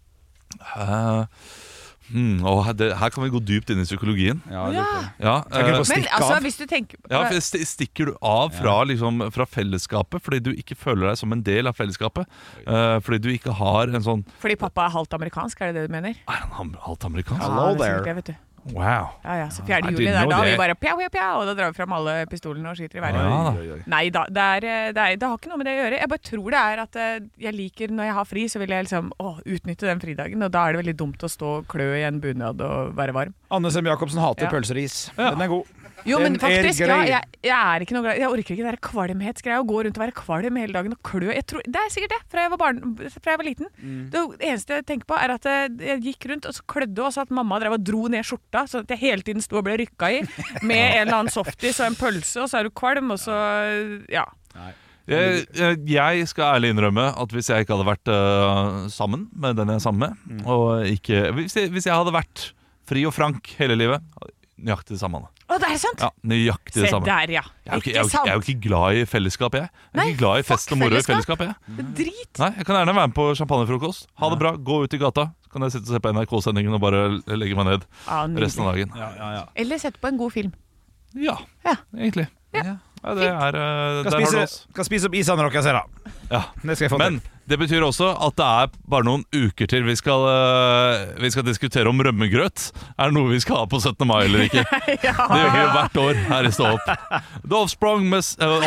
[SPEAKER 10] uh, Hmm, og her, det, her kan vi gå dypt inn i psykologien.
[SPEAKER 11] Ja, ja.
[SPEAKER 10] Ja, uh,
[SPEAKER 11] men altså, hvis du tenker
[SPEAKER 10] ja, st Stikker du av fra, liksom, fra fellesskapet fordi du ikke føler deg som en del av fellesskapet? Uh, fordi du ikke har en sånn...
[SPEAKER 11] Fordi pappa er halvt amerikansk, er det det du mener?
[SPEAKER 10] Er han halvt amerikansk?
[SPEAKER 11] Hello there. Det, vet du.
[SPEAKER 10] Wow.
[SPEAKER 11] Ja, ja, så fjerde juli, der, da vi bare pjau, pjau, pjau, og da drar vi frem alle pistolene og skyter i været.
[SPEAKER 10] Ja,
[SPEAKER 11] Nei, da, det, er, det, er, det har ikke noe med det å gjøre. Jeg bare tror det er at jeg liker, når jeg har fri, så vil jeg liksom å, utnytte den fridagen, og da er det veldig dumt å stå og klø i en bunad og være varm.
[SPEAKER 9] Anne Sem Jacobsen hater ja. pølseris. Ja. Den er god.
[SPEAKER 11] Jo, men faktisk, ja, jeg, jeg er ikke noe glad. Jeg orker ikke det der kvalmhetsgreia å gå rundt og være kvalm hele dagen og klø. Jeg tror, det er sikkert det, fra jeg var, barn, fra jeg var liten. Mm. Det eneste jeg tenker på er at jeg gikk rundt og så klødde, og så at mamma drev og dro ned skjorta, så at jeg hele tiden sto og ble rykka i med en eller annen softis og en pølse, og så er du kvalm, og så, ja. Nei.
[SPEAKER 10] Jeg, jeg skal ærlig innrømme at hvis jeg ikke hadde vært uh, sammen med den jeg er sammen med, mm. og ikke, hvis, jeg, hvis jeg hadde vært fri og frank hele livet, nøyaktig det samme.
[SPEAKER 11] Å, det er sant?
[SPEAKER 10] Ja, nøyaktig det samme.
[SPEAKER 11] Se der, ja.
[SPEAKER 10] Jeg er, jo ikke, jeg, er jo, jeg er jo ikke glad i fellesskap, jeg. Jeg er Nei, ikke glad i fest og moro i fellesskap, jeg.
[SPEAKER 11] Drit.
[SPEAKER 10] Nei, jeg kan gjerne være med på champagnefrokost. Ha det bra, gå ut i gata. Så kan jeg sitte og se på N R K-sendingen og bare legge meg ned ja, resten av dagen.
[SPEAKER 9] Ja, ja, ja.
[SPEAKER 11] Eller sette på en god film.
[SPEAKER 10] Ja,
[SPEAKER 11] ja.
[SPEAKER 10] egentlig.
[SPEAKER 11] Ja.
[SPEAKER 10] Ja, det er, uh,
[SPEAKER 9] skal, spise, skal spise opp isene dere ser da.
[SPEAKER 10] Ja.
[SPEAKER 9] Det skal jeg få
[SPEAKER 10] Men
[SPEAKER 9] til.
[SPEAKER 10] Det betyr også at det er bare noen uker til vi skal, uh, vi skal diskutere om rømmegrøt. Er det noe vi skal ha på syttende mai eller ikke? Ja. Det gjør vi jo hvert år her i Stå opp. The Offspring med uh,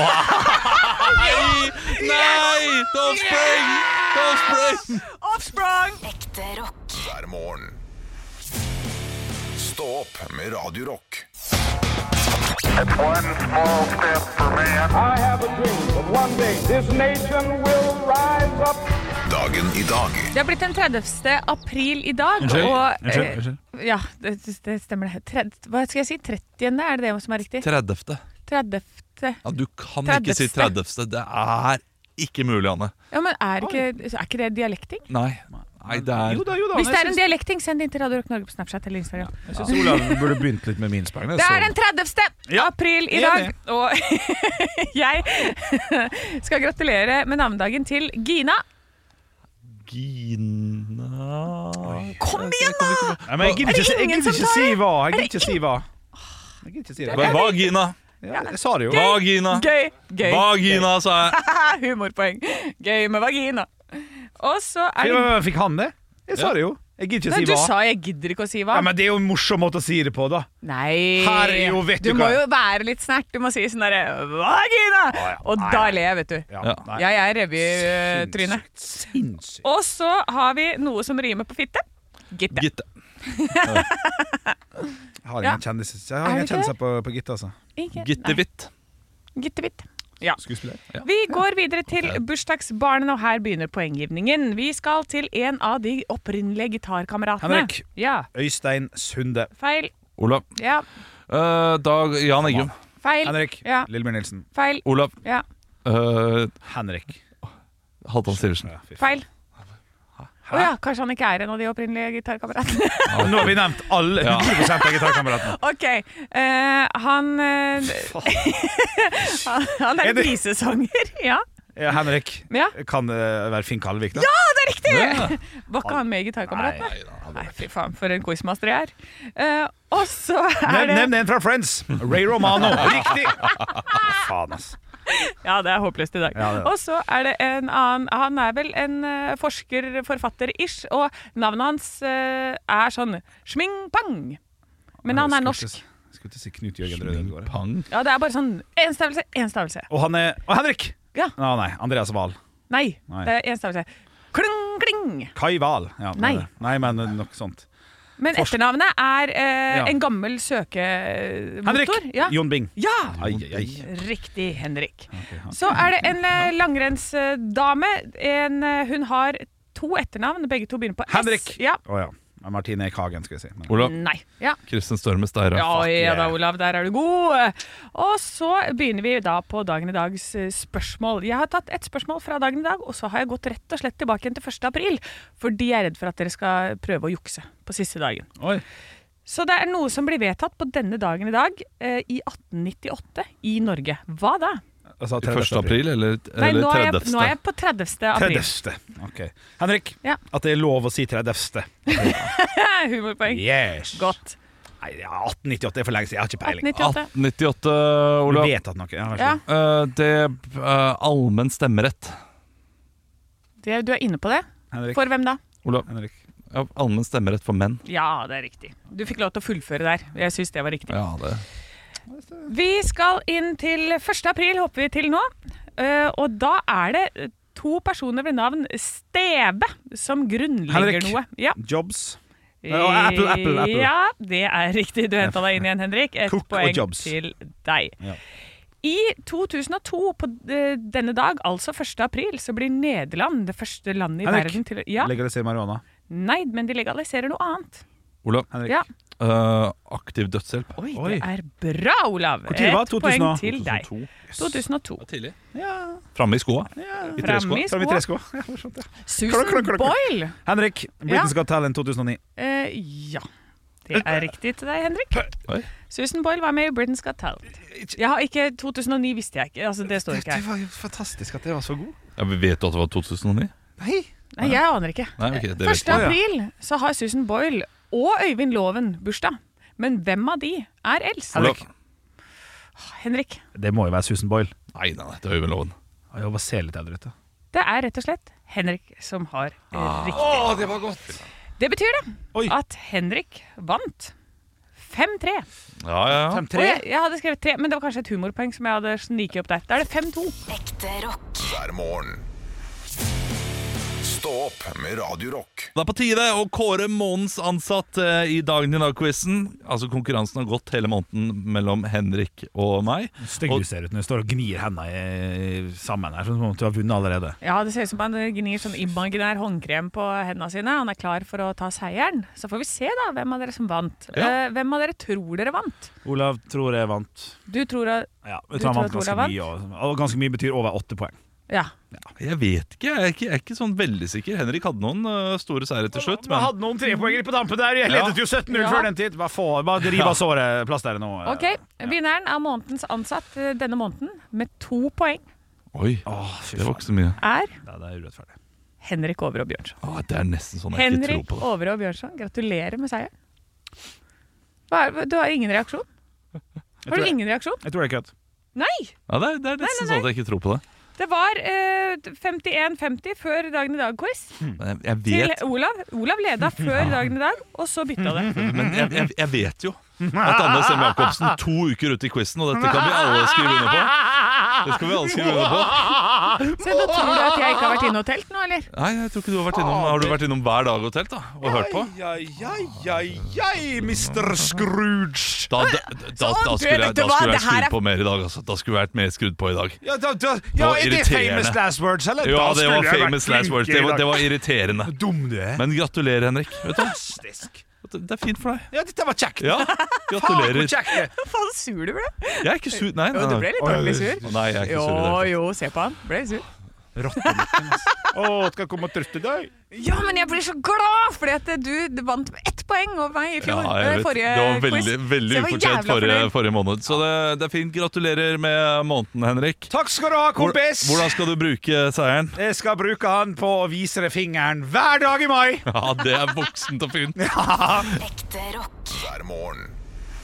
[SPEAKER 10] Nei! Nei! The Offspring! The Offspring!
[SPEAKER 11] Offspring!
[SPEAKER 12] Ekte rock. Hver morgen. Stå opp med Radio Rock.
[SPEAKER 14] It's one small step for man. I have a dream that one day this nation will rise up.
[SPEAKER 12] Dagen i dag.
[SPEAKER 11] Det har blitt den tredivte april i dag.
[SPEAKER 9] Unnskyld,
[SPEAKER 11] og,
[SPEAKER 9] unnskyld, unnskyld.
[SPEAKER 11] Eh, ja, det, det stemmer det. Tred, hva skal jeg si? trettiende, er det det som er riktig?
[SPEAKER 10] tredivte.
[SPEAKER 11] tredivte.
[SPEAKER 10] Ja, du kan tredivte. Ikke si tredivte. Det er ikke mulig, Anne.
[SPEAKER 11] Ja, men er ikke, er ikke det dialekting?
[SPEAKER 10] Nei. Nei, det er...
[SPEAKER 9] Jo da, jo da,
[SPEAKER 11] Hvis det er en dialekting, send det inn til Radio Rock Norge på Snapchat eller Instagram.
[SPEAKER 9] Jeg synes Olav burde begynt litt med min sprang.
[SPEAKER 11] Det er den tredivte Ja. april i dag, og jeg skal gratulere med navnedagen til Gina.
[SPEAKER 10] Gina...
[SPEAKER 11] Kom igjen da!
[SPEAKER 9] Nei, men jeg gidder ikke, jeg gidder ikke si hva. Jeg gidder ikke si hva. Jeg gidder ikke si det.
[SPEAKER 10] Vagina.
[SPEAKER 9] Ja, jeg sa det jo.
[SPEAKER 11] Gøy,
[SPEAKER 10] vagina.
[SPEAKER 11] Gøy, gøy.
[SPEAKER 10] Vagina, sa jeg.
[SPEAKER 11] Humorpoeng. Gøy med vagina. Og så er det...
[SPEAKER 9] Fikk han det? Jeg sa det jo. Jeg gidder ikke
[SPEAKER 11] Nei,
[SPEAKER 9] si hva.
[SPEAKER 11] Du sa jeg gidder ikke å si hva.
[SPEAKER 9] Ja, men det er jo en morsom måte å si det på, da.
[SPEAKER 11] Nei.
[SPEAKER 9] Her er jo, vet
[SPEAKER 11] du,
[SPEAKER 9] du
[SPEAKER 11] må
[SPEAKER 9] hva?
[SPEAKER 11] jo være litt snert. Du må si sånn der vagina! Ah, ja. Og da ler jeg, vet du.
[SPEAKER 9] Ja.
[SPEAKER 11] Jeg er revytryne.
[SPEAKER 9] Sinnssykt.
[SPEAKER 11] Og så har vi noe som rimer på fitte. Gitte.
[SPEAKER 10] Gitte.
[SPEAKER 9] Jeg har ingen kjendiser, jeg har ingen kjendiser på, på Gitte, altså.
[SPEAKER 10] Gittevitt.
[SPEAKER 11] Gittevitt. Ja.
[SPEAKER 9] Ja.
[SPEAKER 11] Vi går videre til bursdagsbarnen, og her begynner poenggivningen. Vi skal til en av de opprinnelige gitarkameratene.
[SPEAKER 9] Henrik.
[SPEAKER 11] Ja.
[SPEAKER 9] Øystein Sunde.
[SPEAKER 11] Feil.
[SPEAKER 10] Olav.
[SPEAKER 11] Ja.
[SPEAKER 10] Uh, Dag Jan Eggum.
[SPEAKER 11] Feil.
[SPEAKER 9] Henrik.
[SPEAKER 11] Ja.
[SPEAKER 9] Lillebjørn Nilsen.
[SPEAKER 11] Feil.
[SPEAKER 10] Olav.
[SPEAKER 11] Ja.
[SPEAKER 10] Uh,
[SPEAKER 9] Henrik.
[SPEAKER 10] Halvdan Sivertsen.
[SPEAKER 11] Feil. Å ja, kanskje han ikke er en av de opprinnelige gitarkameratene.
[SPEAKER 9] Ja, nå har vi nevnt alle hundre prosent av gitarkameratene.
[SPEAKER 11] Ok, uh, han, uh, han Han er en visesanger, ja.
[SPEAKER 9] Ja, Henrik,
[SPEAKER 11] ja.
[SPEAKER 9] kan det være Finn Kalvik da?
[SPEAKER 11] Ja, det er riktig!
[SPEAKER 9] Ja.
[SPEAKER 11] Var ikke han med i gitarkameratene?
[SPEAKER 9] Nei, nei,
[SPEAKER 11] nei, fy faen, for en quizmaster jeg er. Uh, og så er det...
[SPEAKER 9] Nevn en fra Friends, Ray Romano. Riktig! Faen, ass.
[SPEAKER 11] Ja, det er håpløst i dag.
[SPEAKER 9] Ja,
[SPEAKER 11] og så er det en annen, han er vel en uh, forsker, forfatter-ish, og navnet hans uh, er sånn Schming-pang. Men han er norsk.
[SPEAKER 9] Jeg skulle ikke si Knut Jørgen Rødegård. Pang.
[SPEAKER 11] Ja, det er bare sånn, en stavelse, en stavelse.
[SPEAKER 9] Og han er, og Henrik!
[SPEAKER 11] Ja.
[SPEAKER 9] Å nei, Andreas Wahl.
[SPEAKER 11] Nei,
[SPEAKER 9] nei,
[SPEAKER 11] det er en stavelse. Kling, kling.
[SPEAKER 9] Kai Wahl. Ja,
[SPEAKER 11] nei.
[SPEAKER 9] Nei, men noe sånt.
[SPEAKER 11] Men
[SPEAKER 9] Forsk
[SPEAKER 11] etternavnet er eh,
[SPEAKER 9] ja.
[SPEAKER 11] en gammel søkemotor.
[SPEAKER 9] Henrik!
[SPEAKER 11] Ja.
[SPEAKER 9] Jon Bing.
[SPEAKER 11] Ja!
[SPEAKER 9] Ai, ai.
[SPEAKER 11] Riktig, Henrik.
[SPEAKER 9] Okay, okay.
[SPEAKER 11] Så er det en eh, langrennsdame. En, eh, hun har to etternavn, begge to begynner på S.
[SPEAKER 9] Henrik!
[SPEAKER 11] Ja.
[SPEAKER 9] Oh, ja. Martine Kagen, skal jeg si. Men...
[SPEAKER 10] Olav.
[SPEAKER 11] Nei. Ja.
[SPEAKER 10] Kristen Størme Steira.
[SPEAKER 11] Ja, ja da, Olav, der er du god. Og så begynner vi da på dagen i dags spørsmål. Jeg har tatt et spørsmål fra dagen i dag, og så har jeg gått rett og slett tilbake igjen til første april, fordi jeg er redd for at dere skal prøve å jukse på siste dagen.
[SPEAKER 9] Oi.
[SPEAKER 11] Så det er noe som blir vedtatt på denne dagen i dag, eh, i atten nittiåtte i Norge. Hva da?
[SPEAKER 10] Altså, første april eller,
[SPEAKER 11] Nei,
[SPEAKER 10] eller
[SPEAKER 11] nå er, jeg,
[SPEAKER 10] tredjefte?
[SPEAKER 11] nå er jeg på tredjefte april.
[SPEAKER 9] tredjefte, ok. Henrik,
[SPEAKER 11] ja.
[SPEAKER 9] At det er lov å si tredjefte.
[SPEAKER 11] Humorpoeng.
[SPEAKER 9] Yes.
[SPEAKER 11] Godt.
[SPEAKER 9] Nei, ja, atten nittiåtte er for lenge siden, jeg har ikke peiling.
[SPEAKER 10] atten nittiåtte, Olav.
[SPEAKER 9] Du vet at noe, ja.
[SPEAKER 11] Ja.
[SPEAKER 10] Uh, det er uh, allmenn stemmerett.
[SPEAKER 11] Det, du er inne på det?
[SPEAKER 9] Henrik.
[SPEAKER 11] For hvem da?
[SPEAKER 10] Olav.
[SPEAKER 9] Henrik.
[SPEAKER 10] Ja, allmenn stemmerett for menn.
[SPEAKER 11] Ja, det er riktig. Du fikk lov til å fullføre der. Jeg synes det var riktig.
[SPEAKER 10] Ja, det...
[SPEAKER 11] Vi skal inn til første april, hopper vi til nå. Uh, og da er det to personer ved navn Stebe som grunnlegger
[SPEAKER 9] Henrik.
[SPEAKER 11] noe. Ja.
[SPEAKER 9] Jobs. Og Apple, Apple, Apple.
[SPEAKER 11] Ja, det er riktig. Du hentet deg inn igjen, Henrik. Et
[SPEAKER 9] Cook og
[SPEAKER 11] poeng
[SPEAKER 9] Jobs.
[SPEAKER 11] til deg.
[SPEAKER 9] Ja.
[SPEAKER 11] I to tusen og to, på denne dag, altså første april, så blir Nederland det første landet i
[SPEAKER 9] Henrik.
[SPEAKER 11] verden til å... Ja.
[SPEAKER 9] Legaliser marihuana.
[SPEAKER 11] Nei, men de legaliserer noe annet.
[SPEAKER 10] Olav.
[SPEAKER 9] Henrik.
[SPEAKER 11] Ja.
[SPEAKER 10] Uh, aktiv dødshjelp.
[SPEAKER 11] Oi, det er bra, Olav.
[SPEAKER 9] Hvor tidlig var det?
[SPEAKER 11] Et poeng
[SPEAKER 9] to tusen og-
[SPEAKER 11] til deg.
[SPEAKER 10] to tusen og to.
[SPEAKER 11] to tusen og to.
[SPEAKER 10] Tidlig.
[SPEAKER 9] Ja.
[SPEAKER 10] Framme i skoa.
[SPEAKER 9] Ja.
[SPEAKER 10] I treskoa.
[SPEAKER 11] Framme i
[SPEAKER 9] Framme i
[SPEAKER 11] skoa.
[SPEAKER 9] treskoa. Ja, morsomt, ja.
[SPEAKER 11] Susan
[SPEAKER 9] Klokk, klokk, klokk.
[SPEAKER 11] Boyle.
[SPEAKER 9] Henrik, Britain's Got Talent to tusen og ni.
[SPEAKER 11] Eh, ja. Det er riktig til deg, Henrik.
[SPEAKER 10] Oi.
[SPEAKER 11] Susan Boyle var med i Britain's Got Talent. Jeg har ikke, to tusen og ni visste jeg ikke. Altså, det står ikke
[SPEAKER 9] Det
[SPEAKER 11] her.
[SPEAKER 9] var jo fantastisk at det var så god.
[SPEAKER 10] Ja, vi vet at det var to tusen og ni.
[SPEAKER 9] Nei.
[SPEAKER 11] Nei, jeg aner ikke.
[SPEAKER 10] Nei, ok, det vet
[SPEAKER 11] første
[SPEAKER 10] jeg.
[SPEAKER 11] april så har Susan Boyle og Øyvind Loven bursdag. Men hvem av de er eldst?
[SPEAKER 9] Henrik.
[SPEAKER 11] Henrik.
[SPEAKER 9] Det må jo være Susan Boyle.
[SPEAKER 10] Nei, nei, nei, det er Øyvind Loven.
[SPEAKER 9] Jeg var se litt eldre ut da.
[SPEAKER 11] Det er rett og slett Henrik som har
[SPEAKER 10] Ah.
[SPEAKER 11] riktig.
[SPEAKER 9] Åh, det var godt.
[SPEAKER 11] Det betyr det
[SPEAKER 9] Oi.
[SPEAKER 11] at Henrik vant fem tre.
[SPEAKER 10] Ja, ja, ja.
[SPEAKER 11] Og jeg, jeg hadde skrevet tre, men det var kanskje et humorpoeng som jeg hadde sniket opp der. Da er det fem to.
[SPEAKER 12] Ekte rock. Hver morgen. Stå opp med Radio Rock.
[SPEAKER 10] Det er på tide å kåre månedens ansatt eh, i Dagen i dag-quizen. Altså, konkurransen har gått hele måneden mellom Henrik og meg.
[SPEAKER 9] Stygg du ser ut når du står og gnir hendene sammen her, sånn som om du har vunnet allerede.
[SPEAKER 11] Ja, det ser ut som han gnir sånn imaginær håndkrem på hendene sine. Han er klar for å ta seieren. Så får vi se da hvem av dere som vant.
[SPEAKER 9] Ja.
[SPEAKER 11] Eh, hvem av dere tror dere vant?
[SPEAKER 9] Olav tror jeg vant.
[SPEAKER 11] Du tror at
[SPEAKER 9] Ja,
[SPEAKER 11] Du
[SPEAKER 9] jeg tror han
[SPEAKER 11] tror
[SPEAKER 9] vant
[SPEAKER 11] at
[SPEAKER 9] ganske
[SPEAKER 11] Olav
[SPEAKER 9] mye. Og, og ganske mye betyr over åtte poeng.
[SPEAKER 11] Ja.
[SPEAKER 10] Jeg vet ikke, jeg er ikke, jeg er ikke sånn veldig sikker. Henrik hadde noen uh, store seire til slutt.
[SPEAKER 9] Men hadde noen trepoengere på dampen der. Jeg ledet jo sytten null
[SPEAKER 11] Ja.
[SPEAKER 9] før den tid. Bare, få, bare driv av såret plass der nå.
[SPEAKER 11] Ok, vinneren av månedens ansatt eh, denne måneden med to poeng
[SPEAKER 10] Oi,
[SPEAKER 9] Åh, fy
[SPEAKER 10] det var
[SPEAKER 9] faen.
[SPEAKER 10] ikke så mye.
[SPEAKER 11] er
[SPEAKER 9] Ja, det er urettferdig.
[SPEAKER 11] Henrik Overå Bjørnson.
[SPEAKER 10] Åh, det er nesten sånn jeg ikke
[SPEAKER 11] Henrik
[SPEAKER 10] tror på det.
[SPEAKER 11] Overå Bjørnson, gratulerer med seieren. Hva er, du har ingen reaksjon? Har du ingen reaksjon?
[SPEAKER 9] Jeg tror det er kødd.
[SPEAKER 11] Nei!
[SPEAKER 10] Ja, det er, det er nesten
[SPEAKER 11] Nei, nei,
[SPEAKER 10] sånn at jeg ikke tror på det.
[SPEAKER 11] Det var eh, femtien femti før Dagen i dag-quiz
[SPEAKER 10] Jeg, jeg
[SPEAKER 11] til
[SPEAKER 10] vet,
[SPEAKER 11] Olav. Olav leda før Dagen i dag, og så bytta det.
[SPEAKER 10] men jeg, jeg, jeg vet jo at Anne Sem Jacobsen to uker ute i quizen, og dette kan vi alle skrive under på. Det skal vi alle skrive under på.
[SPEAKER 11] Så da tror du at jeg ikke har vært inne og telt nå, eller?
[SPEAKER 10] Nei, jeg tror ikke du har vært innom. Har du vært innom hver dag og telt da, og hørt på?
[SPEAKER 9] Ai, ai, ai, ai, mister Scrooge.
[SPEAKER 10] Da, da, da, da, da skulle jeg, da skulle jeg skrudd på mer i dag, altså. Da skulle jeg vært mer skrudd på i dag.
[SPEAKER 9] Ja, da, da,
[SPEAKER 10] Det
[SPEAKER 9] ja
[SPEAKER 10] var
[SPEAKER 9] er det
[SPEAKER 10] irriterende.
[SPEAKER 9] famous last words, eller?
[SPEAKER 10] Ja,
[SPEAKER 9] Da
[SPEAKER 10] det
[SPEAKER 9] skulle
[SPEAKER 10] var
[SPEAKER 9] jeg vært
[SPEAKER 10] famous last words. Det
[SPEAKER 9] flinkere i
[SPEAKER 10] var, det
[SPEAKER 9] dag.
[SPEAKER 10] var irriterende.
[SPEAKER 9] Dum du er.
[SPEAKER 10] Men gratulerer, Henrik. Vet du?
[SPEAKER 9] Fantastisk.
[SPEAKER 10] Det er fint for deg.
[SPEAKER 9] Ja, dette var kjekt.
[SPEAKER 10] Ja, gratulerer.
[SPEAKER 9] Faen, hvor kjekt det.
[SPEAKER 11] Hva faen sur du ble?
[SPEAKER 10] Jeg er ikke sur. Nei, nei,
[SPEAKER 11] Jo, du ble litt ordentlig sur.
[SPEAKER 10] Nei, jeg er ikke
[SPEAKER 11] Jo,
[SPEAKER 10] sur i det.
[SPEAKER 11] jo, se på han. Ble sur.
[SPEAKER 9] Rottenikken, altså. Å, skal jeg komme og trøste deg?
[SPEAKER 11] Ja, men jeg blir så glad fordi at du, du vant med ett poeng over meg i fjor.
[SPEAKER 10] Ja, jeg vet.
[SPEAKER 11] Forrige
[SPEAKER 10] det var veldig,
[SPEAKER 11] quiz.
[SPEAKER 10] veldig ufortjent forrige, forrige måned. Så det, det er fint. Gratulerer med måneden, Henrik.
[SPEAKER 9] Takk skal du ha, kompis.
[SPEAKER 10] Hvor, hvordan skal du bruke seieren?
[SPEAKER 9] Jeg skal bruke han på å vise deg fingeren hver dag i mai.
[SPEAKER 10] Ja, det er voksent og fint.
[SPEAKER 9] Ja.
[SPEAKER 12] Ekte rock. Hver morgen.